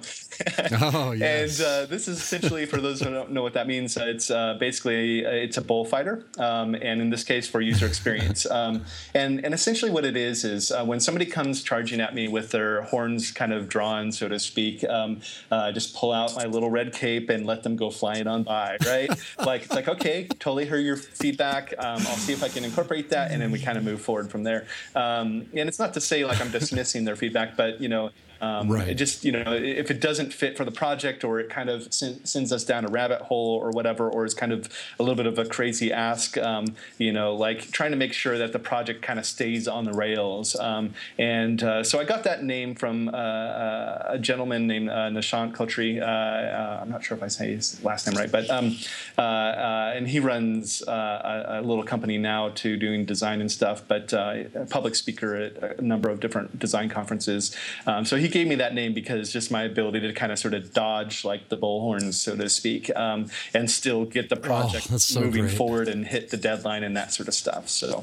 oh, yes. And uh, this is essentially, for those who don't know what that means, uh, it's uh, basically, uh, it's a bullfighter, um, and in this case, for user experience. Um, and, and essentially what it is, is uh, when somebody comes charging at me with their horns kind of drawn, so to speak, um, uh, just pull out my little red cape and let them go flying on by, right? Like, it's like, okay, totally heard your feedback. Um, I'll see if I can incorporate that, and then we kind of move forward from there. Um, and it's not to say like I'm dismissing their feedback, but you know, um, right. it just, you know, if it doesn't fit for the project, or it kind of sends us down a rabbit hole or whatever, or is kind of a little bit of a crazy ask, um, you know, like trying to make sure that the project kind of stays on the rails. Um, and uh, so I got that name from uh, a gentleman named uh, Nishant Kotri. Uh, uh, I'm not sure if I say his last name right, but um, uh, uh, and he runs uh, a, a little company now to doing design and stuff, but uh, a public speaker at a number of different design conferences. Um, so he He gave me that name because just my ability to kind of sort of dodge like the bullhorns, so to speak, um, and still get the project oh, so moving great. forward and hit the deadline and that sort of stuff. So,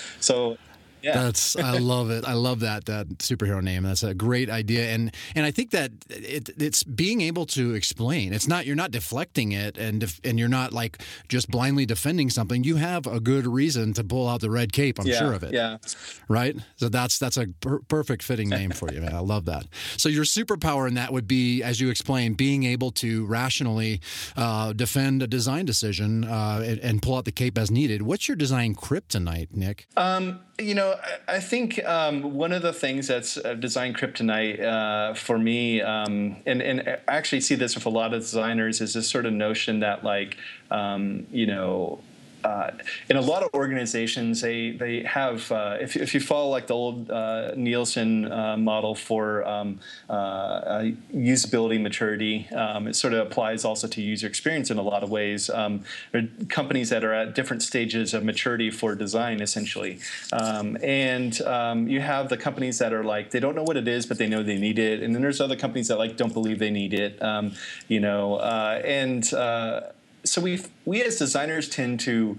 so. Yeah. That's I love it. I love that that superhero name. That's a great idea, and and I think that it, it's being able to explain. It's not you're not deflecting it, and def, and you're not like just blindly defending something. You have a good reason to pull out the red cape. I'm yeah, sure of it. Yeah. Right. So that's that's a per- perfect fitting name for you, man. I love that. So your superpower in that would be, as you explained, being able to rationally uh, defend a design decision uh, and, and pull out the cape as needed. What's your design kryptonite, Nick? Um, You know, I, I think um, one of the things that's uh, design kryptonite uh, for me, um, and, and I actually see this with a lot of designers, is this sort of notion that, like, um, you know, Uh, in a lot of organizations, they they have, uh, if, if you follow like the old uh, Nielsen uh, model for um, uh, uh, usability maturity, um, it sort of applies also to user experience in a lot of ways. Um, there are companies that are at different stages of maturity for design, essentially. Um, and um, you have the companies that are like, they don't know what it is, but they know they need it. And then there's other companies that like don't believe they need it, um, you know, uh, and uh, So we we as designers tend to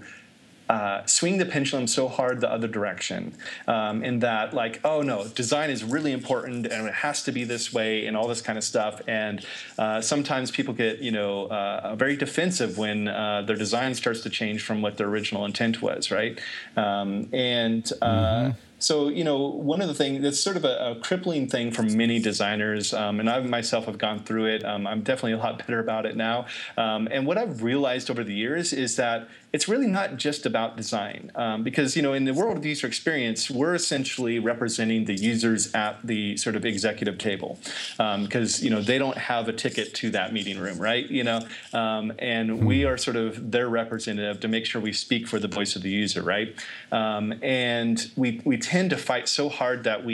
uh, swing the pendulum so hard the other direction, um, in that like, oh no, design is really important and it has to be this way and all this kind of stuff. And uh, sometimes people get you know uh, very defensive when uh, their design starts to change from what their original intent was, right? Um, and uh, mm-hmm. So, you know, one of the things that's sort of a, a crippling thing for many designers, um, and I myself have gone through it. Um, I'm definitely a lot better about it now. Um, and what I've realized over the years is that it's really not just about design, um, because, you know, in the world of user experience, we're essentially representing the users at the sort of executive table, because, um, you know, they don't have a ticket to that meeting room, right? You know, um, and we are sort of their representative to make sure we speak for the voice of the user, right? Um, and we we tend to fight so hard that we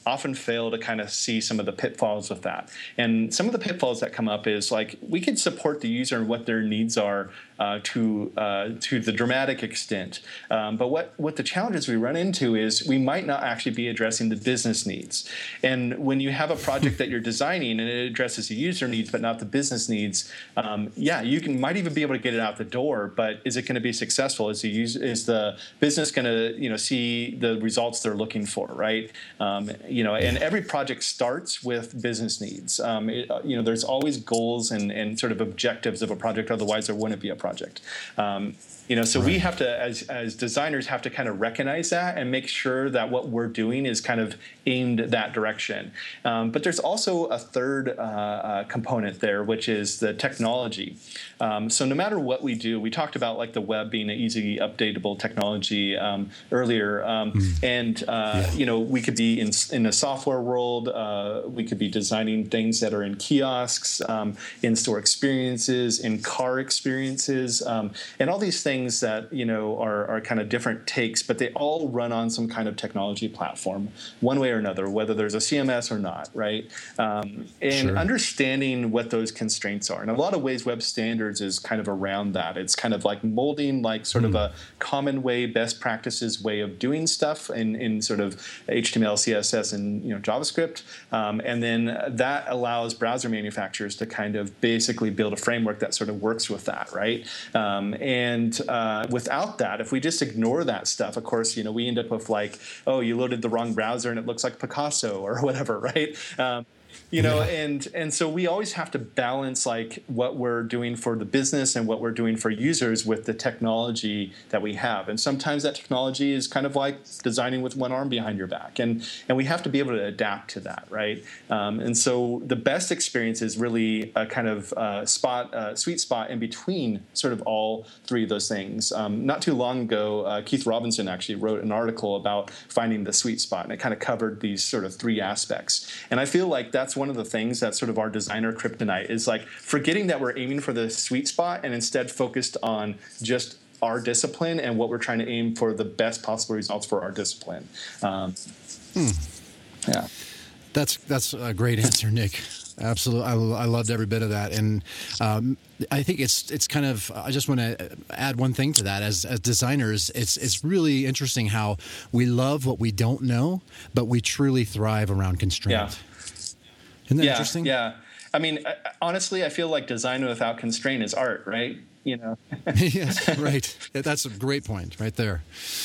often fail to kind of see some of the pitfalls with that. And some of the pitfalls that come up is like we can support the user and what their needs are uh, to uh, to the dramatic extent. Um, but what, what the challenges we run into is we might not actually be addressing the business needs. And when you have a project that you're designing and it addresses the user needs but not the business needs, um, yeah, you can might even be able to get it out the door, but is it going to be successful? Is the user, is the business going to you know see the results they're looking for, right? Um, you know, and every project starts with business needs. Um, it, you know, there's always goals and, and sort of objectives of a project, otherwise there wouldn't be a project. Um, You know, so right. we have to, as as designers, have to kind of recognize that and make sure that what we're doing is kind of aimed that direction. Um, but there's also a third uh, uh, component there, which is the technology. Um, so no matter what we do, we talked about like the web being an easy, updatable technology um, earlier, um, mm. and uh, yeah. you know, we could be in in a software world. Uh, we could be designing things that are in kiosks, um, in-store experiences, in car experiences, um, and all these things. Things that you know are, are kind of different takes, but they all run on some kind of technology platform, one way or another, whether there's a C M S or not, right? Um, and sure. understanding what those constraints are. In a lot of ways, Web Standards is kind of around that. It's kind of like molding like sort mm. of a common way, best practices way of doing stuff in, in sort of H T M L, C S S, and you know JavaScript, um, and then that allows browser manufacturers to kind of basically build a framework that sort of works with that, right? Um, and Uh, without that, if we just ignore that stuff, of course, you know, we end up with like, oh, you loaded the wrong browser and it looks like Picasso or whatever, right? Um, You know, yeah. and and so we always have to balance like what we're doing for the business and what we're doing for users with the technology that we have. And sometimes that technology is kind of like designing with one arm behind your back, and and we have to be able to adapt to that, right? Um, and so the best experience is really a kind of uh, spot, uh, sweet spot in between sort of all three of those things. Um, not too long ago, uh, Keith Robinson actually wrote an article about finding the sweet spot, and it kind of covered these sort of three aspects. And I feel like that's one of the things that sort of our designer kryptonite is like forgetting that we're aiming for the sweet spot and instead focused on just our discipline and what we're trying to aim for the best possible results for our discipline. Um, hmm. Yeah. That's, that's a great answer, Nick. Absolutely. I, I loved every bit of that. And um, I think it's it's kind of, I just want to add one thing to that. As as designers, it's it's really interesting how we love what we don't know, but we truly thrive around constraint. Yeah. Isn't that yeah, interesting? Yeah. I mean, honestly, I feel like design without constraint is art, right? You know. Yes, right. That's a great point right there.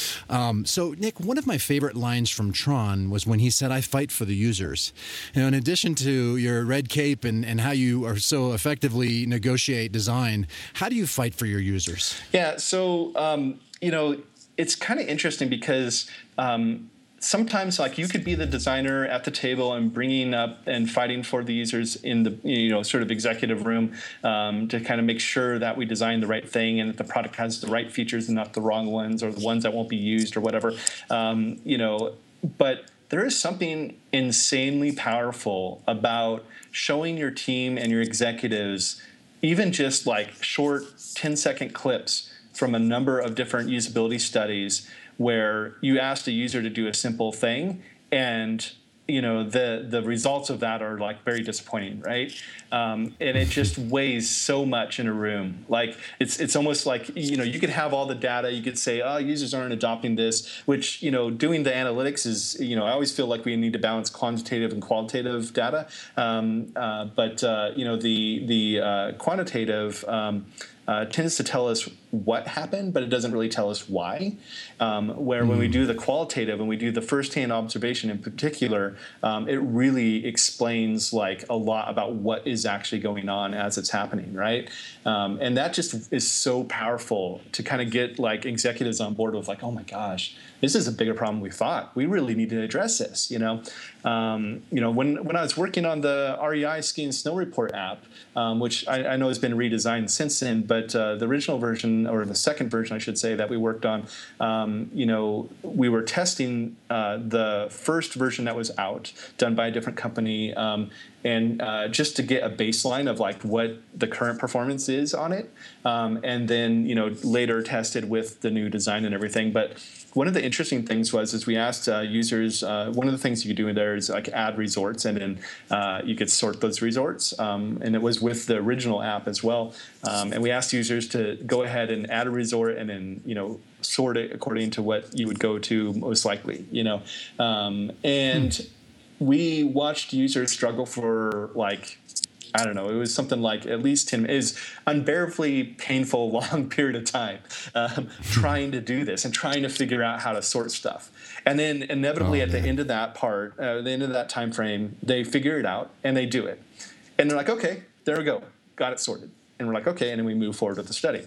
Um, so, Nick, one of my favorite lines from Tron was when he said, "I fight for the users." You know, in addition to your red cape and, and how you are so effectively negotiate design, how do you fight for your users? Yeah, so, um, you know, it's kind of interesting because um, sometimes, like, you could be the designer at the table and bringing up and fighting for the users in the, you know, sort of executive room um, to kind of make sure that we design the right thing and that the product has the right features and not the wrong ones or the ones that won't be used or whatever. Um, you know, but there is something insanely powerful about showing your team and your executives even just like short ten-second clips from a number of different usability studies where you ask the user to do a simple thing, and you know the the results of that are like very disappointing, right? Um, and it just weighs so much in a room. Like it's it's almost like you know you could have all the data, you could say, oh, users aren't adopting this, which you know doing the analytics is you know I always feel like we need to balance quantitative and qualitative data, um, uh, but uh, you know the the uh, quantitative. Um, Uh, tends to tell us what happened, but it doesn't really tell us why. Um, where mm. when we do the qualitative and we do the firsthand observation in particular, um, it really explains like a lot about what is actually going on as it's happening, right? Um, and that just is so powerful to kind of get like executives on board with like, oh my gosh, this is a bigger problem we thought. We really need to address this, you know? Um, you know, when, when I was working on the R E I Ski and Snow Report app, um, which I, I know has been redesigned since then, but uh, the original version version, or the second version, I should say, that we worked on, um, you know, we were testing uh, the first version that was out, done by a different company, um, and uh, just to get a baseline of like what the current performance is on it, um, and then you know later tested with the new design and everything. But one of the interesting things was is we asked uh, users. Uh, one of the things you could do there is like add resorts, and then uh, you could sort those resorts, um, and it was with the original app as well. Um, and we asked users to go ahead and add a resort, and then you know sort it according to what you would go to most likely. You know, um, and hmm. we watched users struggle for like, I don't know, it was something like at least ten minutes. It was unbearably painful, long period of time um, trying to do this and trying to figure out how to sort stuff. And then inevitably oh, at man. the end of that part, uh, the end of that time frame, they figure it out and they do it. And they're like, okay, there we go, got it sorted. And we're like, okay, and then we move forward with the study.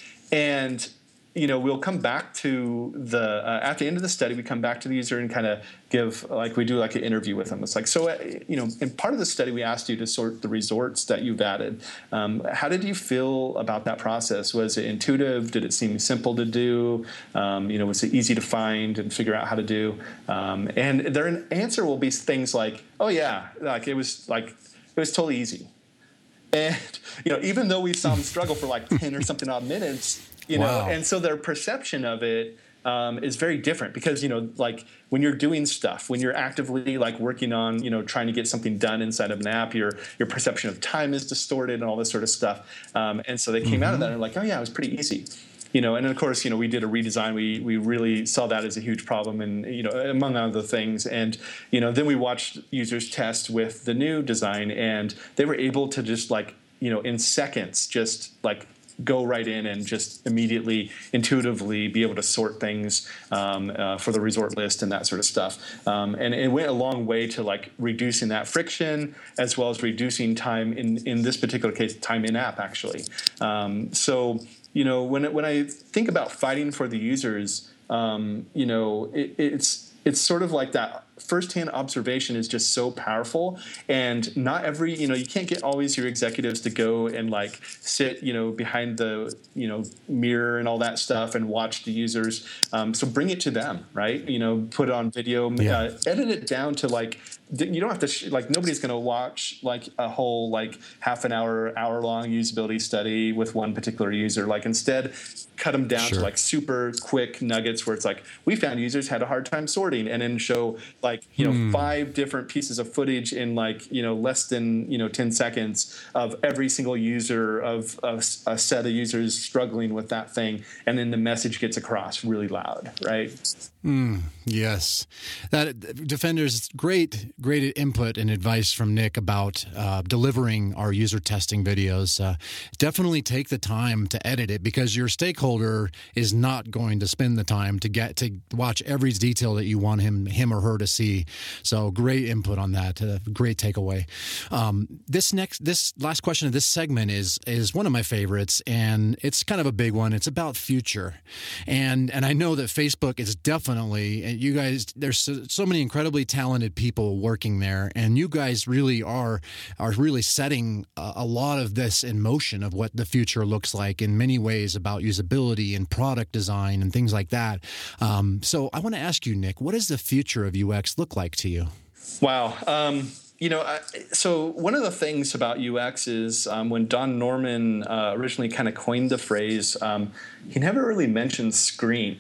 And you know, we'll come back to the, uh, at the end of the study, we come back to the user and kind of give, like we do like an interview with them. It's like, so, uh, you know, in part of the study, we asked you to sort the resorts that you've added. Um, how did you feel about that process? Was it intuitive? Did it seem simple to do? Um, you know, was it easy to find and figure out how to do? Um, and their answer will be things like, oh yeah, like it was like, it was totally easy. And, you know, even though we saw them struggle for like ten or something odd minutes, You know, wow. and so their perception of it um, is very different because, you know, like when you're doing stuff, when you're actively like working on, you know, trying to get something done inside of an app, your your perception of time is distorted and all this sort of stuff. Um, and so they came mm-hmm. out of that and like, oh, yeah, it was pretty easy. You know, and of course, you know, we did a redesign. We we really saw that as a huge problem, and you know, among other things. And you know, then we watched users test with the new design, and they were able to just like, you know, in seconds, just like go right in and just immediately, intuitively be able to sort things um, uh, for the resort list and that sort of stuff. Um, and it went a long way to like reducing that friction as well as reducing time in, in this particular case, time in app actually. Um, so, you know, when, when I think about fighting for the users, um, you know, it, it's, it's sort of like that firsthand observation is just so powerful, and not every, you know, you can't get always your executives to go and like sit, you know, behind the, you know, mirror and all that stuff and watch the users. Um, so bring it to them, right? You know, put it on video, yeah. uh, edit it down to like, you don't have to, sh- like nobody's going to watch like a whole like half an hour, hour long usability study with one particular user. Like instead, cut them down sure. to like super quick nuggets where it's like, we found users had a hard time sorting, and then show like, you know, hmm. five different pieces of footage in like, you know, less than, you know, ten seconds of every single user of, of a set of users struggling with that thing. And then the message gets across really loud, right? Mm, yes. That Defenders, great, great input and advice from Nick about uh, delivering our user testing videos. Uh, definitely take the time to edit it, because your stakeholder is not going to spend the time to get to watch every detail that you want him, him or her to see. So great input on that. Uh, great takeaway. Um, this next, this last question of this segment is, is one of my favorites, and it's kind of a big one. It's about future. And, and I know that Facebook is definitely and you guys, there's so, so many incredibly talented people working there, and you guys really are are really setting a, a lot of this in motion of what the future looks like in many ways about usability and product design and things like that. Um, so I want to ask you, Nick, what does the future of U X look like to you? Wow. Um, you know, I, so one of the things about U X is um, when Don Norman uh, originally kind of coined the phrase, um, he never really mentioned screen.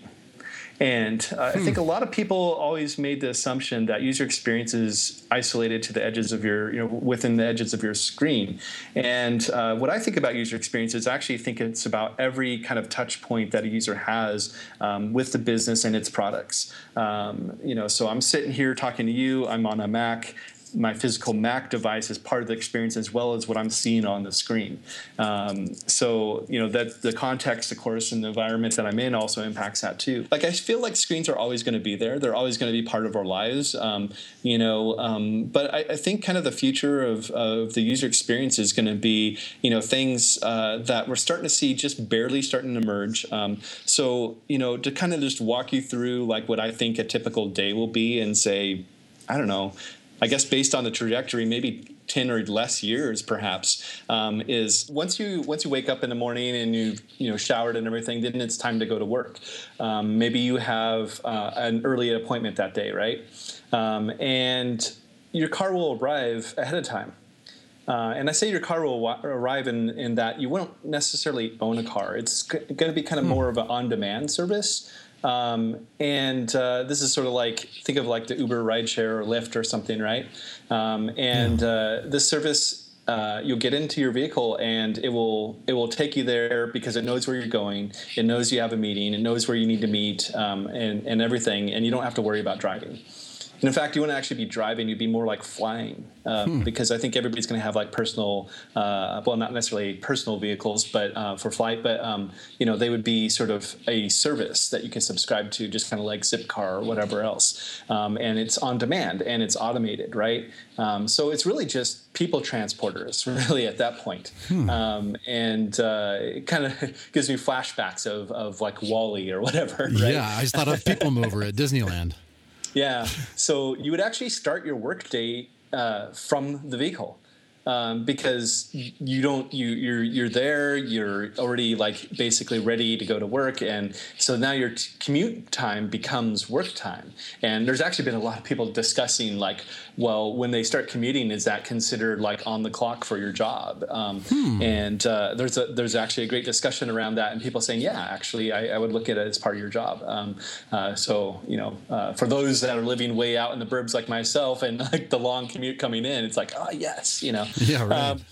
And uh, hmm. I think a lot of people always made the assumption that user experience is isolated to the edges of your, you know, within the edges of your screen. And uh, what I think about user experience is I actually think it's about every kind of touch point that a user has um, with the business and its products. Um, you know, so I'm sitting here talking to you. I'm on a Mac. My physical Mac device is part of the experience as well as what I'm seeing on the screen. Um, so, you know, that the context, of course, and the environment that I'm in also impacts that too. Like, I feel like screens are always going to be there. They're always going to be part of our lives, um, you know, um, but I, I think kind of the future of, of the user experience is going to be, you know, things uh, that we're starting to see just barely starting to emerge. Um, so, you know, to kind of just walk you through like what I think a typical day will be and say, I don't know, I guess based on the trajectory, maybe ten or less years, perhaps, um, is once you once you wake up in the morning and you've you know showered and everything, then it's time to go to work. Um, maybe you have uh, an early appointment that day, right? Um, and your car will arrive ahead of time. Uh, and I say your car will wa- arrive in, in that you won't necessarily own a car. It's g- going to be kind of hmm. more of an on-demand service. Um, and uh, this is sort of like, think of like the Uber rideshare or Lyft or something, right? Um, and yeah. uh, this service, uh, you'll get into your vehicle and it will it will take you there because it knows where you're going. It knows you have a meeting. It knows where you need to meet um, and, and everything. And you don't have to worry about driving. And in fact, you wouldn't actually be driving; you'd be more like flying, uh, hmm. because I think everybody's going to have like personal, uh, well, not necessarily personal vehicles, but uh, for flight. But um, you know, they would be sort of a service that you can subscribe to, just kind of like Zipcar or whatever else. Um, and it's on demand and it's automated, right? Um, so it's really just people transporters, really, at that point. Hmm. Um, and uh, it kind of gives me flashbacks of of like WALL-E or whatever. Right? Yeah, I just thought of People Mover at Disneyland. Yeah, so you would actually start your workday uh, from the vehicle, um, because you don't you you're you're there, you're already like basically ready to go to work, and so now your t- commute time becomes work time. And there's actually been a lot of people discussing like, well, when they start commuting, is that considered like on the clock for your job? Um, hmm. And uh, there's a, there's actually a great discussion around that, and people saying, yeah, actually, I, I would look at it as part of your job. Um, uh, so you know, uh, for those that are living way out in the burbs like myself, and like the long commute coming in, it's like, oh yes, you know. Yeah, right. Um,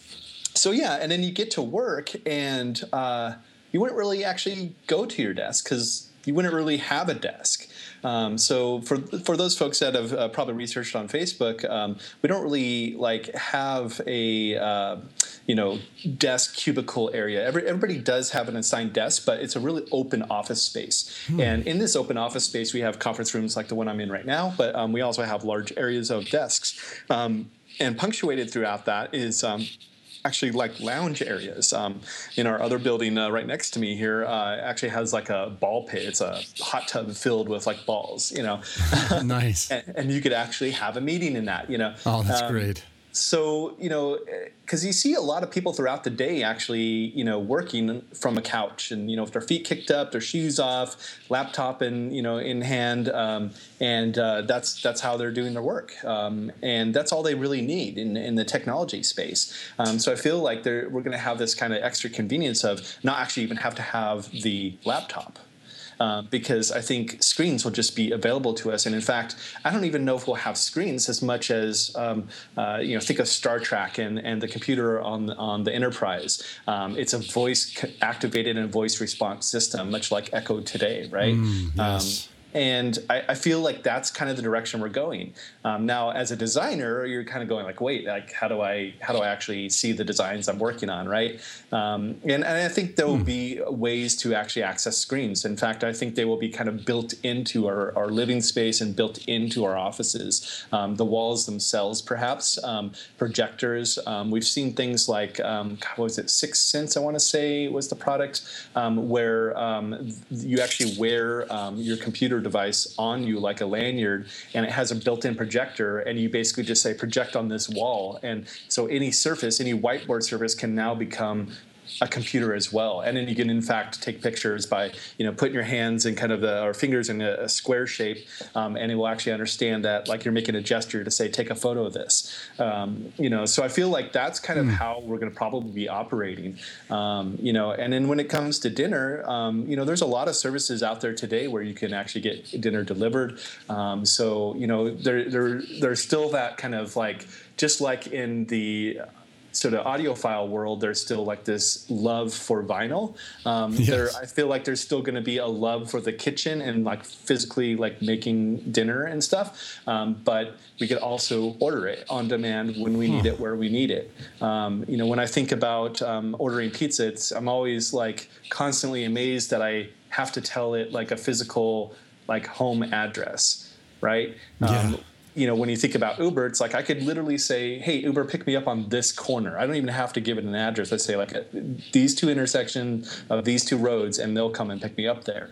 so yeah, and then you get to work, and uh, you wouldn't really actually go to your desk because you wouldn't really have a desk. Um, so for for those folks that have uh, probably researched on Facebook, um, we don't really like have a uh, you know desk cubicle area. Every, everybody does have an assigned desk, but it's a really open office space. Hmm. And in this open office space, we have conference rooms like the one I'm in right now, but um, we also have large areas of desks. Um, and punctuated throughout that is um, actually like lounge areas. Um, in our other building uh, right next to me here, uh, actually has like a ball pit. It's a hot tub filled with like balls, you know. Nice. and, and you could actually have a meeting in that, you know. Oh, that's um, great. So, you know, because you see a lot of people throughout the day actually, you know, working from a couch and, you know, with their feet kicked up, their shoes off, laptop in, you know, in hand. Um, and uh, that's that's how they're doing their work. Um, and that's all they really need in, in the technology space. Um, so I feel like we're going to have this kind of extra convenience of not actually even have to have the laptop. Uh, because I think screens will just be available to us. And in fact, I don't even know if we'll have screens as much as, um, uh, you know, think of Star Trek and, and the computer on, on the Enterprise. Um, it's a voice-activated and voice response system, much like Echo today, right? Mm, yes. Um, And I, I feel like that's kind of the direction we're going. Um, now, as a designer, you're kind of going like, wait, like how do I how do I actually see the designs I'm working on, right? Um, and, and I think there will hmm. be ways to actually access screens. In fact, I think they will be kind of built into our, our living space and built into our offices. Um, the walls themselves, perhaps, um, projectors. Um, we've seen things like, um, what was it, Six Sense, I want to say was the product, um, where um, you actually wear um, your computer device on you like a lanyard, and it has a built-in projector, and you basically just say project on this wall, and so any surface, any whiteboard surface can now become a computer as well. And then you can in fact take pictures by, you know, putting your hands in kind of the, or fingers in a, a square shape, um, and it will actually understand that like you're making a gesture to say take a photo of this. Um, you know, so I feel like that's kind of mm. how we're going to probably be operating. Um, you know, and then when it comes to dinner, um, you know, there's a lot of services out there today where you can actually get dinner delivered. Um, so you know, there there there's still that kind of like, just like in the sort of audiophile world, there's still like this love for vinyl. Um, yes. There, I feel like there's still going to be a love for the kitchen and like physically like making dinner and stuff. Um, but we could also order it on demand when we huh. need it, where we need it. Um, you know, when I think about um, ordering pizza, it's, I'm always like constantly amazed that I have to tell it like a physical like home address, right? Yeah. Um, You know, when you think about Uber, it's like I could literally say, hey, Uber, pick me up on this corner. I don't even have to give it an address. I say, like, these two intersections of these two roads, and they'll come and pick me up there.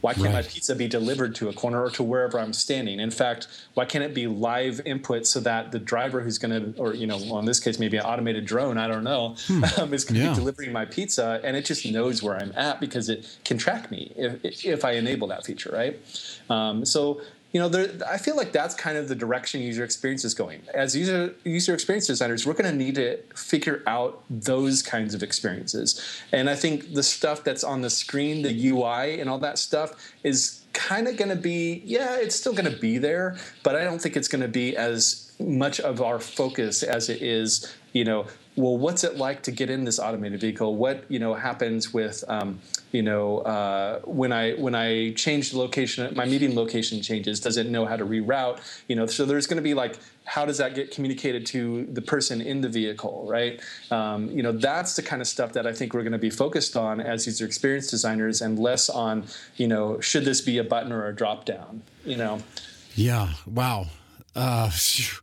Why can't Right. my pizza be delivered to a corner or to wherever I'm standing? In fact, why can't it be live input so that the driver who's going to, or, you know, well, in this case, maybe an automated drone, I don't know, hmm. um, is going to yeah. be delivering my pizza, and it just knows where I'm at because it can track me if, if I enable that feature, right? Um, so, you know, there, I feel like that's kind of the direction user experience is going. As user user experience designers, we're going to need to figure out those kinds of experiences. And I think the stuff that's on the screen, the U I and all that stuff is kind of going to be, yeah, it's still going to be there, but I don't think it's going to be as much of our focus as it is, you know, well, what's it like to get in this automated vehicle? What, you know, happens with, um, you know, uh, when I when I change the location, my meeting location changes. Does it know how to reroute? You know, so there's going to be like, how does that get communicated to the person in the vehicle, right? Um, you know, that's the kind of stuff that I think we're going to be focused on as user experience designers, and less on, you know, should this be a button or a drop down? You know. Yeah. Wow. Uh,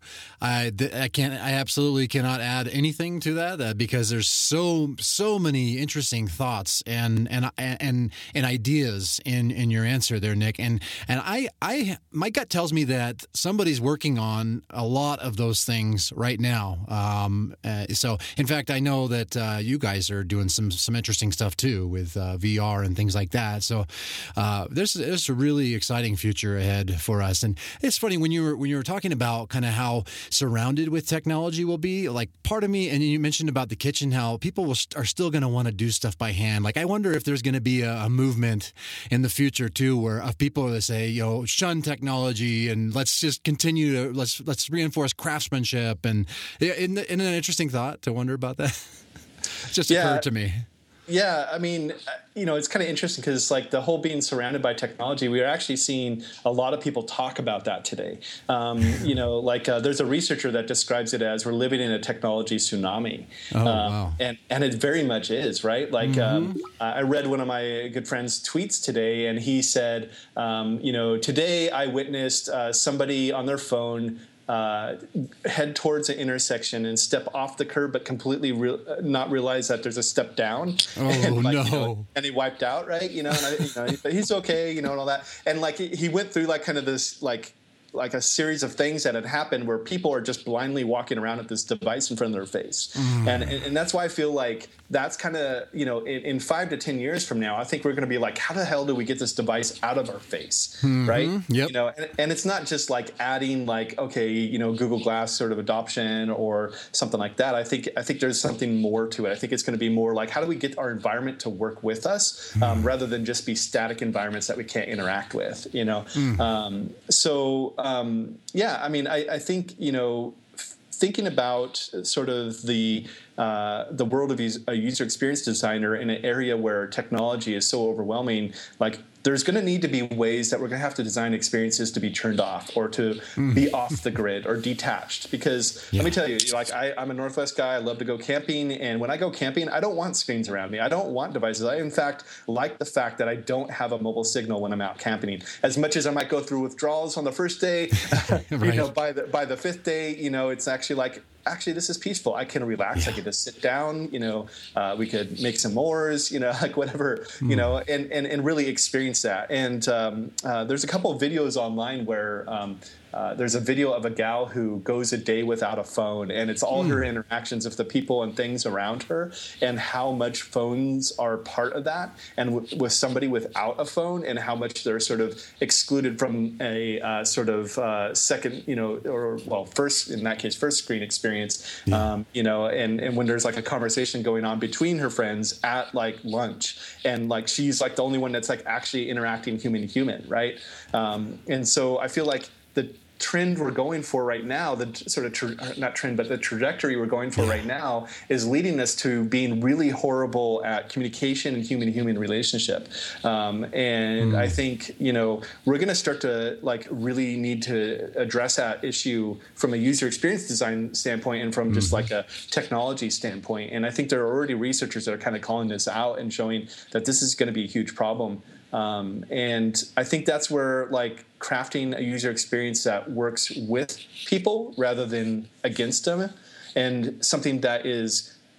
I, I can't, I absolutely cannot add anything to that uh, because there's so, so many interesting thoughts and, and, and, and ideas in, in your answer there, Nick. And, and I, I, my gut tells me that somebody's working on a lot of those things right now. Um, uh, so in fact, I know that, uh, you guys are doing some, some interesting stuff too with, uh, V R and things like that. So, uh, there's, there's a really exciting future ahead for us. And it's funny when you were, when you were talking about kind of how surrounded with technology will be, like part of me, and you mentioned about the kitchen, how people will, are still going to want to do stuff by hand. Like I wonder if there's going to be a, a movement in the future too, where of people that say, you know, shun technology and let's just continue to let's let's reinforce craftsmanship. And isn't, isn't an interesting thought to wonder about that? It just yeah. occurred to me. Yeah, I mean, you know, it's kind of interesting because it's like the whole being surrounded by technology. We are actually seeing a lot of people talk about that today. Um, you know, like uh, there's a researcher that describes it as we're living in a technology tsunami. Oh, um, wow. And, and it very much is, right? Like mm-hmm. um, I read one of my good friend's tweets today, and he said, um, you know, today I witnessed uh, somebody on their phone Uh, head towards an intersection and step off the curb, but completely re- not realize that there's a step down. Oh, and like, no. You know, and he wiped out, right? You know, and I, you know, but he's okay, you know, and all that. And like he, he went through like kind of this like like a series of things that had happened where people are just blindly walking around with this device in front of their face. Mm. And, and and that's why I feel like that's kind of, you know, in, in five to ten years from now, I think we're going to be like, how the hell do we get this device out of our face, mm-hmm. right? Yep. You know, and, and it's not just like adding like, okay, you know, Google Glass sort of adoption or something like that. I think I think there's something more to it. I think it's going to be more like, how do we get our environment to work with us um, mm. rather than just be static environments that we can't interact with, you know? Mm. Um, so, um, yeah, I mean, I, I think, you know, f- thinking about sort of the uh, the world of a user experience designer in an area where technology is so overwhelming, like there's going to need to be ways that we're going to have to design experiences to be turned off or to mm. be off the grid or detached. Because yeah. let me tell you, like I, I'm a Northwest guy. I love to go camping. And when I go camping, I don't want screens around me. I don't want devices. I, in fact, like the fact that I don't have a mobile signal when I'm out camping. As much as I might go through withdrawals on the first day, right. you know, by the by the fifth day, you know, it's actually like, actually, this is peaceful. I can relax. Yeah. I can just sit down, you know, uh, we could make some s'mores, you know, like whatever, mm. you know, and, and, and really experience that. And um, uh, there's a couple of videos online where um, uh, there's a video of a gal who goes a day without a phone, and it's all mm. her interactions with the people and things around her and how much phones are part of that. And w- with somebody without a phone and how much they're sort of excluded from a uh, sort of uh, second, you know, or well, first, in that case, first screen experience, yeah. um, you know, and, and when there's like a conversation going on between her friends at like lunch, and like she's like the only one that's like actually interacting human to human, right? Um, and so I feel like the trend we're going for right now, the sort of tra- not trend, but the trajectory we're going for yeah. right now is leading us to being really horrible at communication and human-to-human relationship. Um, and mm. I think, you know, we're going to start to like really need to address that issue from a user experience design standpoint and from mm. just like a technology standpoint. And I think there are already researchers that are kind of calling this out and showing that this is going to be a huge problem. Um, and I think that's where like crafting a user experience that works with people rather than against them, and something that is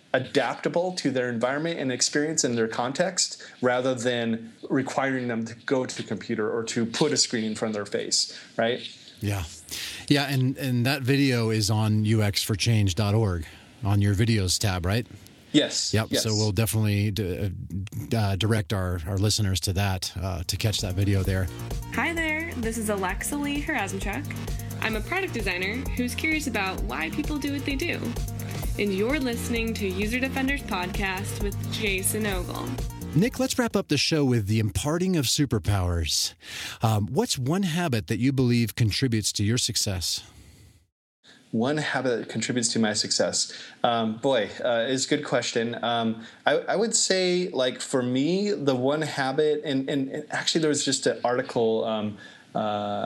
adaptable to their environment and experience and their context, rather than requiring them to go to the computer or to put a screen in front of their face, right? Yeah. Yeah, and, and that video is on U X for change dot org on your videos tab, right? Yes. Yep. Yes. So we'll definitely d- uh, direct our, our listeners to that, uh, to catch that video there. Hi there. This is Alexa Lee Harasmchuk. I'm a product designer who's curious about why people do what they do. And you're listening to User Defenders Podcast with Jason Ogle. Nick, let's wrap up the show with the imparting of superpowers. Um, what's one habit that you believe contributes to your success? One habit that contributes to my success. Um, boy, uh, is a good question. Um, I, I would say, like, for me, the one habit, and, and, and actually there was just an article um, uh,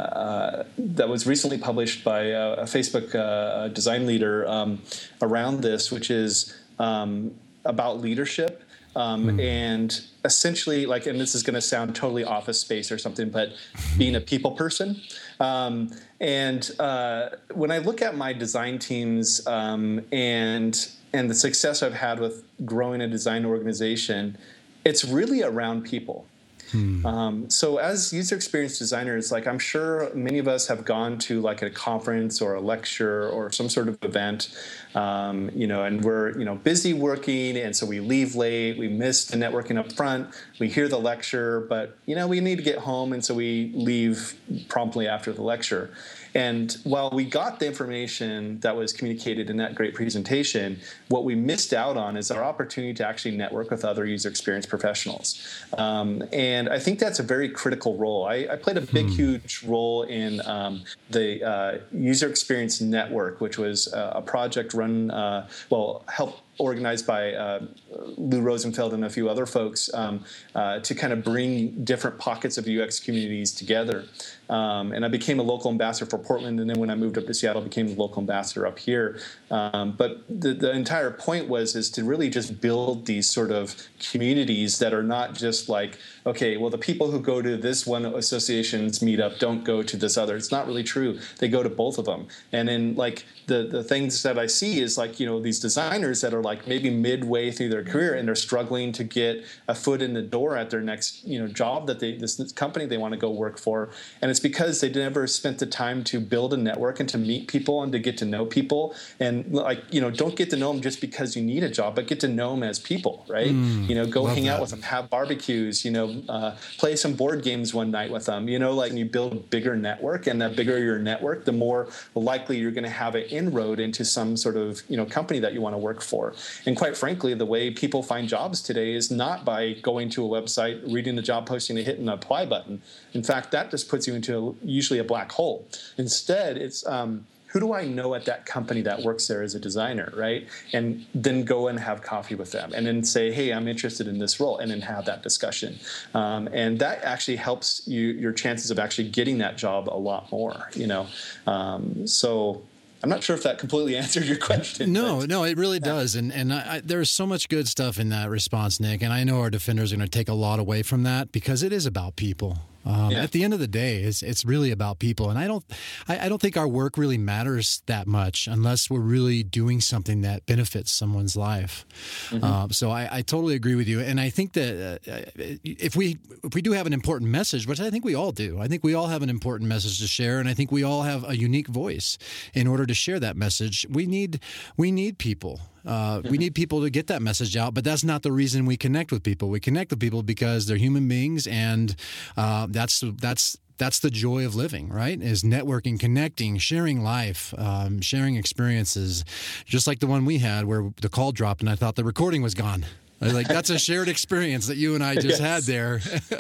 uh, that was recently published by a, a Facebook uh, design leader um, around this, which is um, about leadership. Um, mm. And essentially, like, and this is going to sound totally Office Space or something, but being a people person. Um, and uh, when I look at my design teams um, and and the success I've had with growing a design organization, it's really around people. Hmm. Um, so as user experience designers, like, I'm sure many of us have gone to like a conference or a lecture or some sort of event, um, you know, and we're, you know, busy working. And so we leave late, we miss the networking up front, we hear the lecture, but, you know, we need to get home. And so we leave promptly after the lecture. And while we got the information that was communicated in that great presentation, what we missed out on is our opportunity to actually network with other user experience professionals. Um, and I think that's a very critical role. I, I played a big, hmm. huge role in um, the uh, User Experience Network, which was uh, a project run, uh, well, helped organized by uh, Lou Rosenfeld and a few other folks um, uh, to kind of bring different pockets of U X communities together. Um, and I became a local ambassador for Portland, and then when I moved up to Seattle, I became the local ambassador up here. Um, but the, the entire point was is to really just build these sort of communities that are not just like, okay, well, the people who go to this one association's meetup don't go to this other. It's not really true. They go to both of them. And then, like, the, the things that I see is, like, you know, these designers that are like maybe midway through their career and they're struggling to get a foot in the door at their next, you know, job that they, this, this company they want to go work for. And it's because they never spent the time to build a network and to meet people and to get to know people. And, like, you know, don't get to know them just because you need a job, but get to know them as people, right? Mm, you know, go hang that. out with them, have barbecues, you know, uh, play some board games one night with them, you know, like, and you build a bigger network, and the bigger your network, the more likely you're going to have an inroad into some sort of, you know, company that you want to work for. And quite frankly, the way people find jobs today is not by going to a website, reading the job posting, and hitting the apply button. In fact, that just puts you into a, usually a black hole. Instead, it's um, who do I know at that company that works there as a designer, right? And then go and have coffee with them, and then say, hey, I'm interested in this role, and then have that discussion. Um, and that actually helps you your chances of actually getting that job a lot more, you know. Um, so I'm not sure if that completely answered your question. No, but, no, it really yeah. does. And and I, I, there's so much good stuff in that response, Nick. And I know our defenders are going to take a lot away from that, because it is about people. Um, yeah. At the end of the day, it's it's really about people, and I don't I, I don't think our work really matters that much unless we're really doing something that benefits someone's life. Mm-hmm. Um, so I, I totally agree with you, and I think that uh, if we if we do have an important message, which I think we all do, I think we all have an important message to share, and I think we all have a unique voice in order to share that message. We need we need people. Uh, we need people to get that message out, but that's not the reason we connect with people. We connect with people because they're human beings, and uh, that's that's that's the joy of living, right? Is networking, connecting, sharing life, um, sharing experiences, just like the one we had where the call dropped and I thought the recording was gone. Like, that's a shared experience that you and I just yes. had there.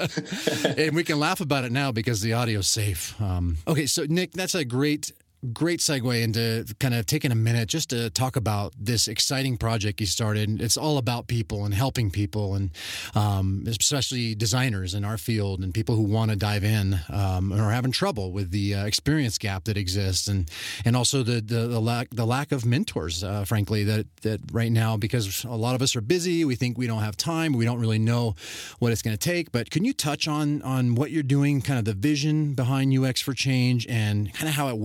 And we can laugh about it now because the audio's safe. Um, okay, so Nick, that's a great Great segue into kind of taking a minute just to talk about this exciting project you started. It's all about people and helping people, and um, especially designers in our field and people who want to dive in um, and are having trouble with the uh, experience gap that exists, and and also the the, the lack the lack of mentors, uh, frankly, that that right now, because a lot of us are busy, we think we don't have time, we don't really know what it's going to take. But can you touch on on what you're doing, kind of the vision behind U X for Change, and kind of how it works, and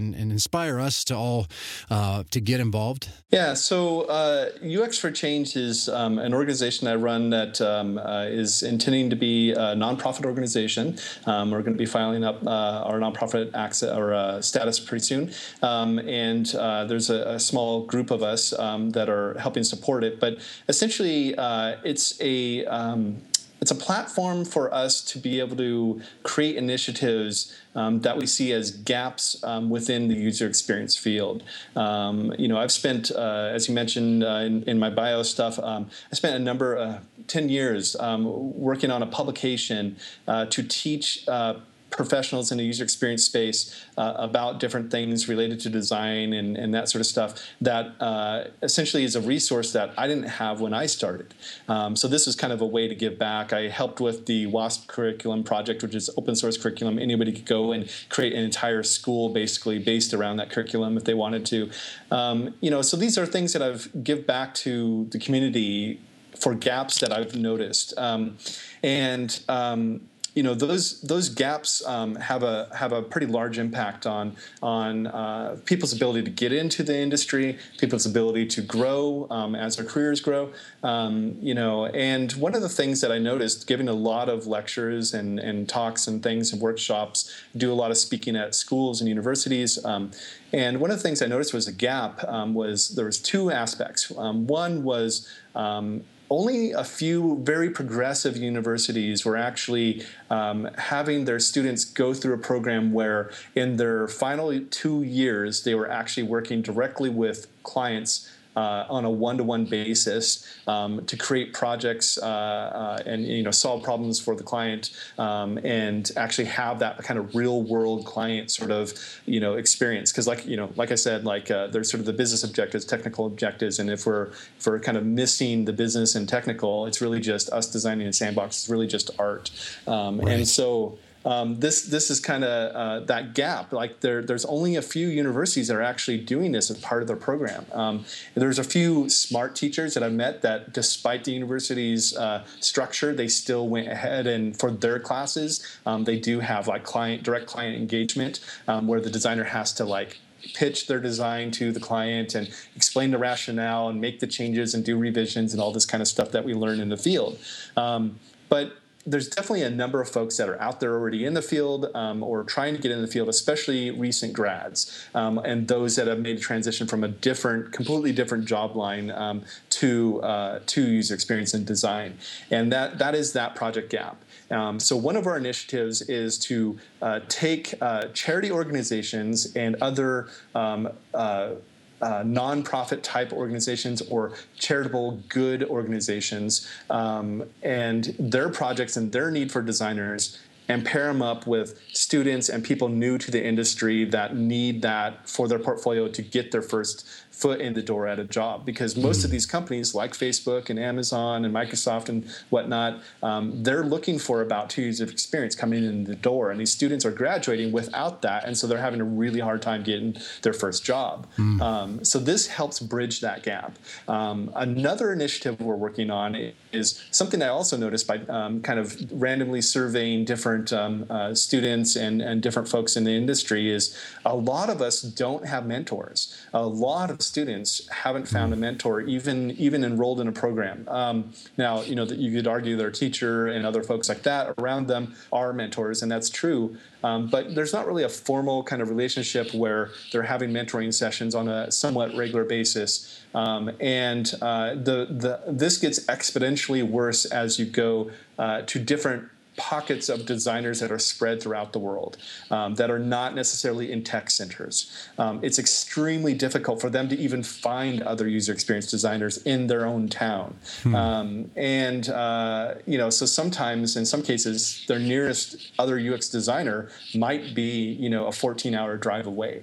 and, and inspire us to all uh, to get involved? Yeah, so uh, U X for Change is um, an organization I run that um, uh, is intending to be a nonprofit organization. Um, we're going to be filing up uh, our nonprofit access or uh, status pretty soon, um, and uh, there's a, a small group of us um, that are helping support it. But essentially, uh, it's a um, It's a platform for us to be able to create initiatives um, that we see as gaps um, within the user experience field. Um, you know, I've spent, uh, as you mentioned uh, in, in my bio stuff, um, I spent a number, uh, ten years um, working on a publication uh, to teach uh, professionals in the user experience space uh, about different things related to design and, and that sort of stuff that uh, essentially is a resource that I didn't have when I started. Um, so this is kind of a way to give back. I helped with the WASP curriculum project, which is open source curriculum. Anybody could go and create an entire school basically based around that curriculum if they wanted to. Um, you know, so these are things that I've give back to the community for gaps that I've noticed. Um, and um, You know, those those gaps um, have a have a pretty large impact on on uh, people's ability to get into the industry, people's ability to grow um, as their careers grow. Um, you know, and one of the things that I noticed, giving a lot of lectures and, and talks and things and workshops, do a lot of speaking at schools and universities. Um, and one of the things I noticed was a gap um, was there was two aspects. Um, one was um, only a few very progressive universities were actually um, having their students go through a program where in their final two years, they were actually working directly with clients Uh, on a one-to-one basis um, to create projects uh, uh, and you know solve problems for the client um, and actually have that kind of real-world client sort of you know experience. Because like you know like I said, like uh, there's sort of the business objectives, technical objectives, and if we're if we're kind of missing the business and technical, it's really just us designing a sandbox. It's really just art, um, right. and so. Um, this this is kind of uh, that gap. Like there, there's only a few universities that are actually doing this as part of their program. Um, there's a few smart teachers that I've met that, despite the university's uh, structure, they still went ahead and for their classes, um, they do have like client direct client engagement, um, where the designer has to like pitch their design to the client and explain the rationale and make the changes and do revisions and all this kind of stuff that we learn in the field. Um, but there's definitely a number of folks that are out there already in the field um, or trying to get in the field, especially recent grads um, and those that have made a transition from a different, completely different job line um, to uh, to user experience and design. And that that is that project gap. Um, so one of our initiatives is to uh, take uh, charity organizations and other um, uh, Uh, non-profit type organizations or charitable good organizations um, and their projects and their need for designers and pair them up with students and people new to the industry that need that for their portfolio to get their first foot in the door at a job. Because most of these companies like Facebook and Amazon and Microsoft and whatnot, um, they're looking for about two years of experience coming in the door. And these students are graduating without that. And so they're having a really hard time getting their first job. Mm. Um, so this helps bridge that gap. Um, another initiative we're working on is something I also noticed by um, kind of randomly surveying different um, uh, students and, and different folks in the industry is a lot of us don't have mentors. A lot of students haven't found a mentor, even even enrolled in a program. Um, now, you know, that you could argue their teacher and other folks like that around them are mentors, and that's true. Um, but there's not really a formal kind of relationship where they're having mentoring sessions on a somewhat regular basis. Um, and uh, the the this gets exponentially worse as you go uh, to different pockets of designers that are spread throughout the world um, that are not necessarily in tech centers. Um, it's extremely difficult for them to even find other user experience designers in their own town. Hmm. Um, and, uh, you know, so sometimes, in some cases, their nearest other U X designer might be, you know, a fourteen-hour drive away.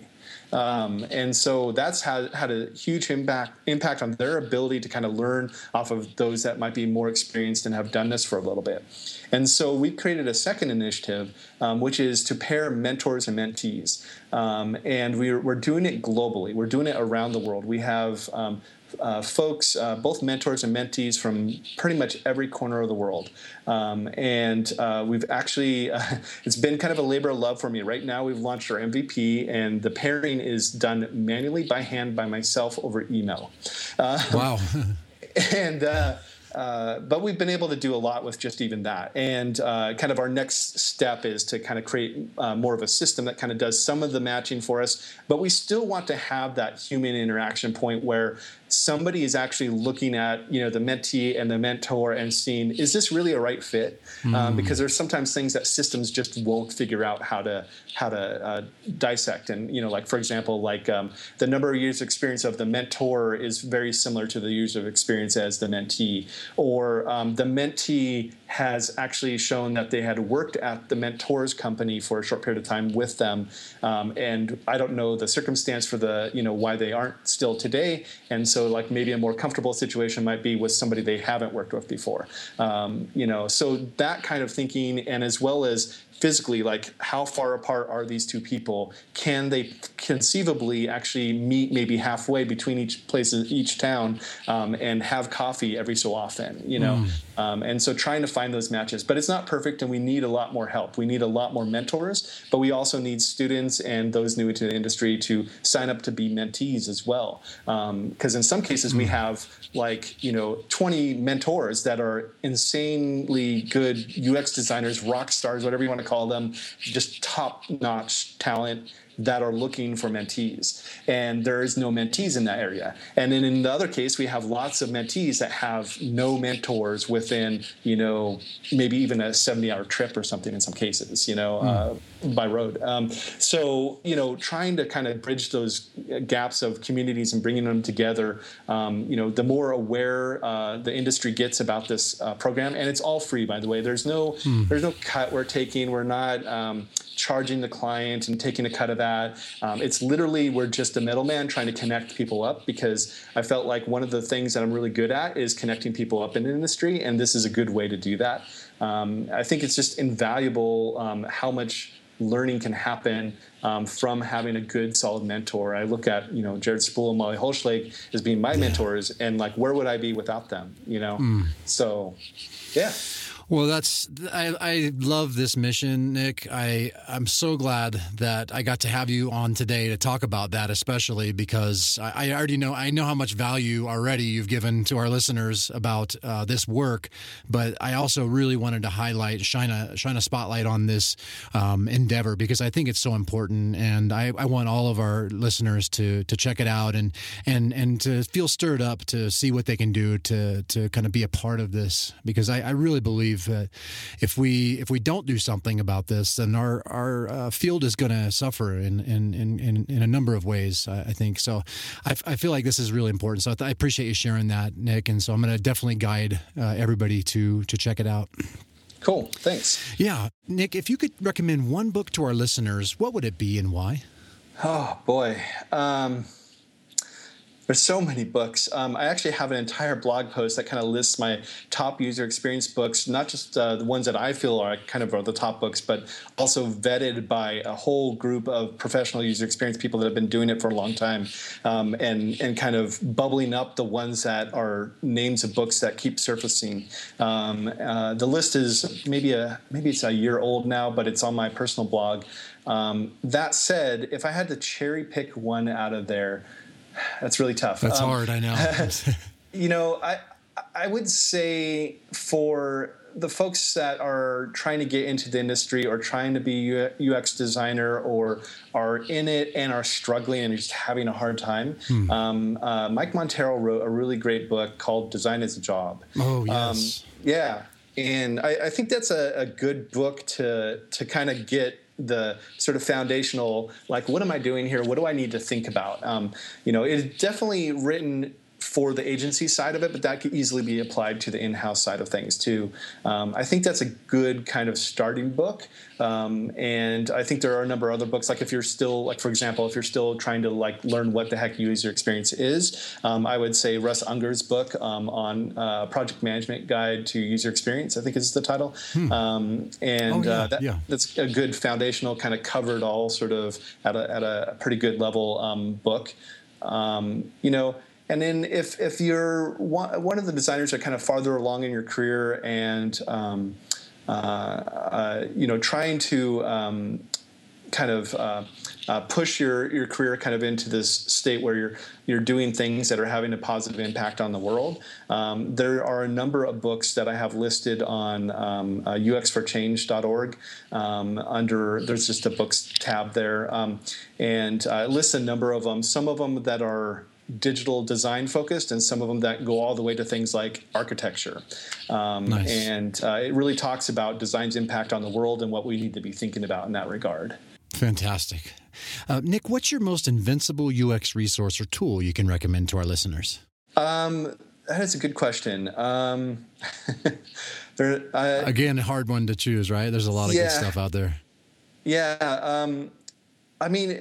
Um, and so that's had, had a huge impact impact on their ability to kind of learn off of those that might be more experienced and have done this for a little bit. And so we've created a second initiative, um, which is to pair mentors and mentees. Um, and we're, we're doing it globally. We're doing it around the world. We have um, uh, folks, uh, both mentors and mentees from pretty much every corner of the world. Um, and uh, we've actually, uh, it's been kind of a labor of love for me. Right now we've launched our M V P, and the pairing is done manually by hand by myself over email. Uh, wow. and uh, Uh, but we've been able to do a lot with just even that. And uh, kind of our next step is to kind of create uh, more of a system that kind of does some of the matching for us. But we still want to have that human interaction point where somebody is actually looking at, you know, the mentee and the mentor and seeing, is this really a right fit? Mm. Um, because there's sometimes things that systems just won't figure out how to how to uh, dissect. And, you know, like, for example, like um, the number of years of experience of the mentor is very similar to the years of experience as the mentee. Or um, the mentee has actually shown that they had worked at the mentor's company for a short period of time with them. Um, and I don't know the circumstance for the, you know, why they aren't still today. And so like maybe a more comfortable situation might be with somebody they haven't worked with before. Um, you know, so that kind of thinking, and as well as physically, like how far apart are these two people? Can they conceivably actually meet maybe halfway between each places, each town, um, and have coffee every so often, you know? Mm. Um, and so trying to find those matches. But it's not perfect, and we need a lot more help. We need a lot more mentors, but we also need students and those new into the industry to sign up to be mentees as well. Because um, in some cases mm. we have like, you know, twenty mentors that are insanely good U X designers, rock stars, whatever you want to call them, just top-notch talent that are looking for mentees. And there is no mentees in that area. And then in the other case, we have lots of mentees that have no mentors within, you know, maybe even a seventy-hour trip or something in some cases, you know, mm. uh, by road. Um, so, you know, trying to kind of bridge those gaps of communities and bringing them together, um, you know, the more aware uh, the industry gets about this uh, program, and it's all free, by the way. There's no, mm. there's no cut we're taking. We're not um, charging the client and taking a cut of that. Um, it's literally, we're just a middleman trying to connect people up, because I felt like one of the things that I'm really good at is connecting people up in the industry, and this is a good way to do that. Um, I think it's just invaluable um, how much learning can happen um, from having a good, solid mentor. I look at, you know, Jared Spool and Molly Holschlag as being my yeah. mentors, and like, where would I be without them, you know? Mm. So, yeah. Well, that's I, I love this mission, Nick. I, I'm so glad that I got to have you on today to talk about that, especially because I, I already know I know how much value already you've given to our listeners about uh, this work. But I also really wanted to highlight, shine a shine a spotlight on this um, endeavor, because I think it's so important, and I, I want all of our listeners to to check it out and and and to feel stirred up to see what they can do to to kind of be a part of this, because I, I really believe that if we if we don't do something about this, then our our uh, field is going to suffer in in, in in a number of ways, I, I think. So I, I feel like this is really important. So I, th- I appreciate you sharing that, Nick. And so I'm going to definitely guide uh, everybody to to check it out. Cool. Thanks. Yeah. Nick, if you could recommend one book to our listeners, what would it be and why? Oh, boy. Um There's so many books. Um, I actually have an entire blog post that kind of lists my top user experience books, not just uh, the ones that I feel are kind of are the top books, but also vetted by a whole group of professional user experience people that have been doing it for a long time, um, and and kind of bubbling up the ones that are names of books that keep surfacing. Um, uh, the list is maybe a maybe it's a year old now, but it's on my personal blog. Um, that said, if I had to cherry pick one out of there, that's really tough. That's um, hard, I know. You know, I I would say for the folks that are trying to get into the industry or trying to be U X designer or are in it and are struggling and just having a hard time, hmm. um, uh, Mike Monteiro wrote a really great book called Design as a Job. Oh, yes. Um, yeah. And I, I think that's a, a good book to to kind of get the sort of foundational, like, what am I doing here? What do I need to think about? Um, you know, it's definitely written for the agency side of it, but that could easily be applied to the in-house side of things too. Um, I think that's a good kind of starting book. Um, and I think there are a number of other books, like if you're still, like for example, if you're still trying to like learn what the heck user experience is, um, I would say Russ Unger's book um, on uh, Project Management Guide to User Experience, I think is the title. Hmm. Um, and oh, yeah, uh, that, yeah. that's a good foundational kind of covered all sort of at a, at a pretty good level um, book. Um, you know, and then if if you're one, one of the designers that are kind of farther along in your career and um, uh, uh, you know trying to um, kind of uh, uh, push your, your career kind of into this state where you're you're doing things that are having a positive impact on the world. Um, there are a number of books that I have listed on um, uh, U X for change dot org. Um, under there's just a books tab there, um, and uh, it lists a number of them. Some of them that are digital design focused, and some of them that go all the way to things like architecture. Um, nice. And uh, it really talks about design's impact on the world and what we need to be thinking about in that regard. Fantastic. Uh, Nick, what's your most invincible U X resource or tool you can recommend to our listeners? Um, that is a good question. Um, there, uh, Again, a hard one to choose, right? There's a lot of yeah, good stuff out there. Yeah. Um, I mean,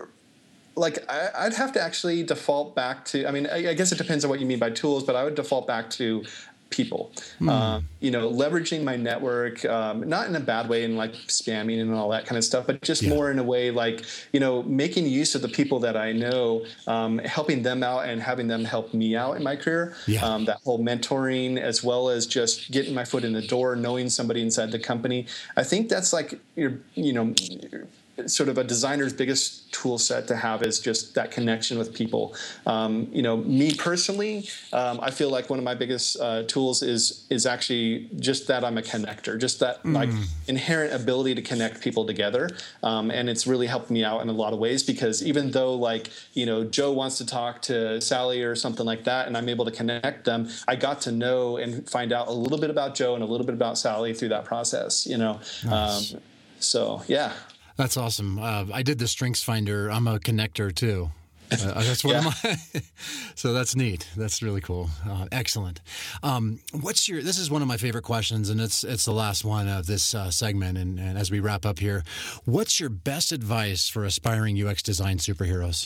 like I, I'd have to actually default back to, I mean, I, I guess it depends on what you mean by tools, but I would default back to people. Hmm. Uh, you know, leveraging my network, um, not in a bad way and like spamming and all that kind of stuff, but just yeah. more in a way like, you know, making use of the people that I know, um, helping them out and having them help me out in my career. Yeah. Um, that whole mentoring, as well as just getting my foot in the door, knowing somebody inside the company. I think that's like, your, you know, sort of a designer's biggest tool set to have is just that connection with people. Um, you know, me personally, um, I feel like one of my biggest uh, tools is is actually just that I'm a connector, just that mm. like inherent ability to connect people together. Um, and it's really helped me out in a lot of ways, because even though like, you know, Joe wants to talk to Sally or something like that, and I'm able to connect them, I got to know and find out a little bit about Joe and a little bit about Sally through that process, you know. Nice. Um, so, yeah. That's awesome. Uh, I did the Strengths Finder. I'm a connector too. Uh, that's one yeah. of my. So that's neat. That's really cool. Uh, excellent. Um, what's your? This is one of my favorite questions, and it's it's the last one of this uh, segment. And, and as we wrap up here, what's your best advice for aspiring U X design superheroes?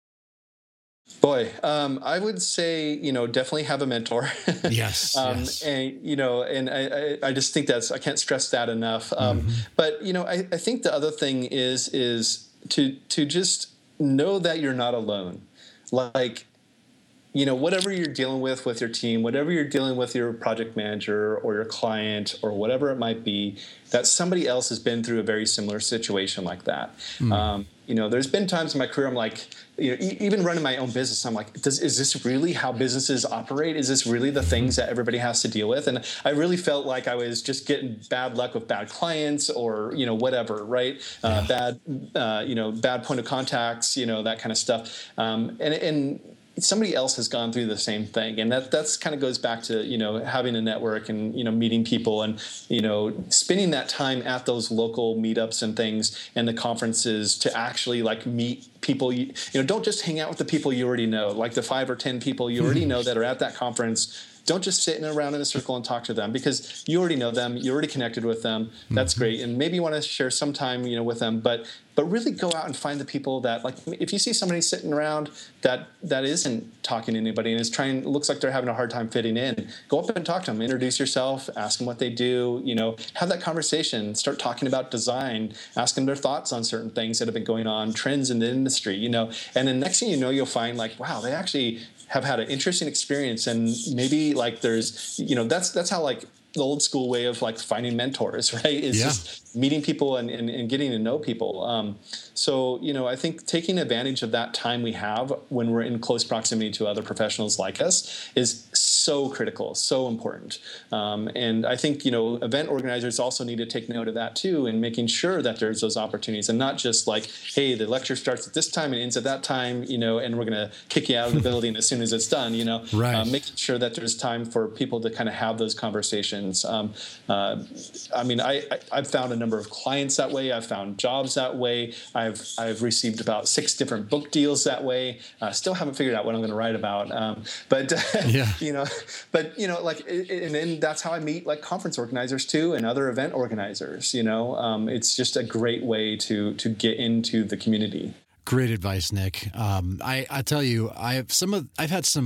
Boy, um, I would say, you know, definitely have a mentor. Yes, um, yes. And, you know, and I, I just think that's, I can't stress that enough. Um, mm-hmm. But, you know, I, I think the other thing is, is to, to just know that you're not alone. Like, you know, whatever you're dealing with with your team, whatever you're dealing with your project manager or your client or whatever it might be, that somebody else has been through a very similar situation like that. Mm. Um, you know, there's been times in my career I'm like, you know, e- even running my own business, I'm like, does, is this really how businesses operate? Is this really the things that everybody has to deal with? And I really felt like I was just getting bad luck with bad clients or, you know, whatever, right? Uh, bad, uh, you know, bad point of contacts, you know, that kind of stuff. Um, and, and, somebody else has gone through the same thing, and that that's kind of goes back to, you know, having a network and, you know, meeting people and, you know, spending that time at those local meetups and things and the conferences to actually like meet people. You, you know, don't just hang out with the people you already know, like the five or ten people you already know that are at that conference. Don't just sit around in a circle and talk to them, because you already know them, you already connected with them. That's mm-hmm. great, and maybe you want to share some time, you know, with them. But but really go out and find the people that, like, if you see somebody sitting around that that isn't talking to anybody and is trying, looks like they're having a hard time fitting in, go up and talk to them, introduce yourself, ask them what they do, you know, have that conversation, start talking about design, ask them their thoughts on certain things that have been going on, trends in the industry, you know, and then next thing you know, you'll find like, wow, they actually have had an interesting experience, and maybe like there's, you know, that's that's how like the old school way of like finding mentors, right? Is yeah. just meeting people and, and, and getting to know people. Um, so, you know, I think taking advantage of that time we have when we're in close proximity to other professionals like us is so critical, so important. Um, and I think, you know, event organizers also need to take note of that too, and making sure that there's those opportunities, and not just like, hey, the lecture starts at this time and ends at that time, you know, and we're going to kick you out of the building as soon as it's done, you know, right. uh, making sure that there's time for people to kind of have those conversations. Um, uh, I mean, I, I, I've found a number of clients that way. I've found jobs that way. I've I've received about six different book deals that way. Uh, still haven't figured out what I'm going to write about. Um, but, yeah. you know, but, you know, like, and then that's how I meet like conference organizers too, and other event organizers, you know. Um, it's just a great way to to get into the community. Great advice, Nick. Um, I, I tell you, I have some of, I've had some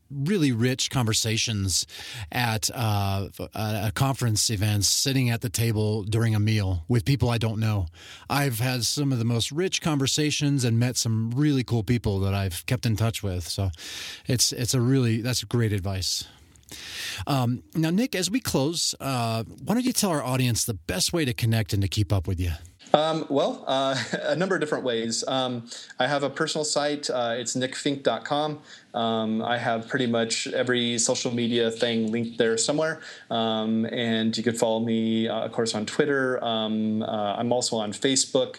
really rich conversations at uh, a conference events, sitting at the table during a meal with people I don't know. I've had some of the most rich conversations and met some really cool people that I've kept in touch with. So it's it's a really, that's great advice. Um, now, Nick, as we close, uh, why don't you tell our audience the best way to connect and to keep up with you? Um, well, uh, a number of different ways. Um, I have a personal site. Uh, it's nick fink dot com. Um, I have pretty much every social media thing linked there somewhere. Um, and you could follow me, uh, of course, on Twitter. Um, uh, I'm also on Facebook.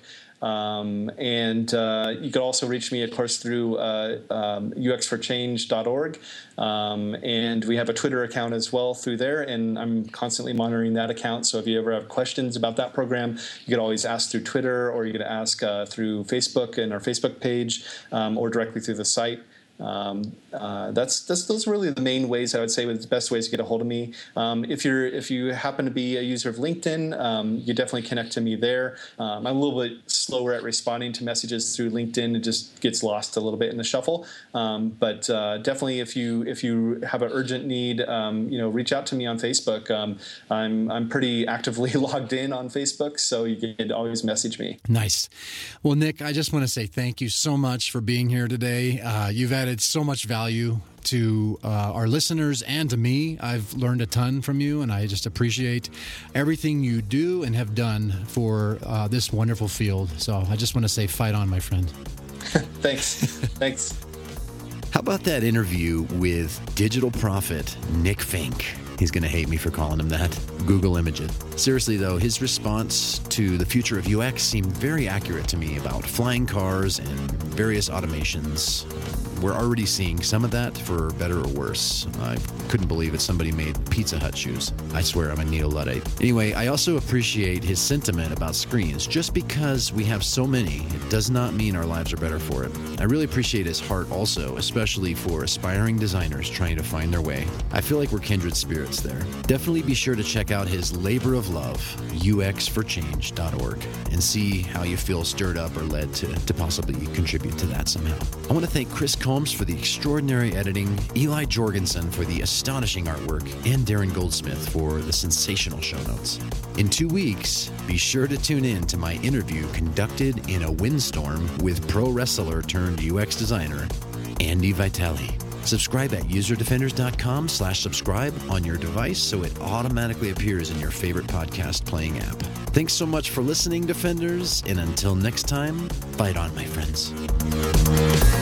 Um, and uh, you could also reach me, of course, through uh, um, U X for change dot org. Um, and we have a Twitter account as well through there, and I'm constantly monitoring that account. So if you ever have questions about that program, you could always ask through Twitter, or you could ask uh, through Facebook and our Facebook page, um, or directly through the site. Um, uh, that's, that's those are really the main ways I would say the best ways to get a hold of me. Um, if you're if you happen to be a user of LinkedIn, um, you definitely connect to me there. Um, I'm a little bit slower at responding to messages through LinkedIn; it just gets lost a little bit in the shuffle. Um, but uh, definitely, if you if you have an urgent need, um, you know, reach out to me on Facebook. Um, I'm I'm pretty actively logged in on Facebook, so you can always message me. Nice. Well, Nick, I just want to say thank you so much for being here today. Uh, you've added so much value to uh, our listeners and to me. I've learned a ton from you, and I just appreciate everything you do and have done for uh, this wonderful field. So I just want to say, fight on, my friend. Thanks. Thanks. How about that interview with digital prophet Nick Fink? He's going to hate me for calling him that. Google image it. Seriously, though, his response to the future of U X seemed very accurate to me about flying cars and various automations. We're already seeing some of that, for better or worse. I couldn't believe that somebody made Pizza Hut shoes. I swear I'm a neo-Luddite. Anyway, I also appreciate his sentiment about screens. Just because we have so many, it does not mean our lives are better for it. I really appreciate his heart also, especially for aspiring designers trying to find their way. I feel like we're kindred spirits there. Definitely be sure to check out his labor of love, U X for change dot org, and see how you feel stirred up or led to, to possibly contribute to that somehow. I want to thank Chris Combs for the extraordinary editing, Eli Jorgensen for the astonishing artwork, and Darren Goldsmith for the sensational show notes. In two weeks, be sure to tune in to my interview conducted in a windstorm with pro wrestler turned U X designer, Andy Vitale. Subscribe at userdefenders.com slash subscribe on your device so it automatically appears in your favorite podcast playing app. Thanks so much for listening, Defenders, and until next time, fight on, my friends.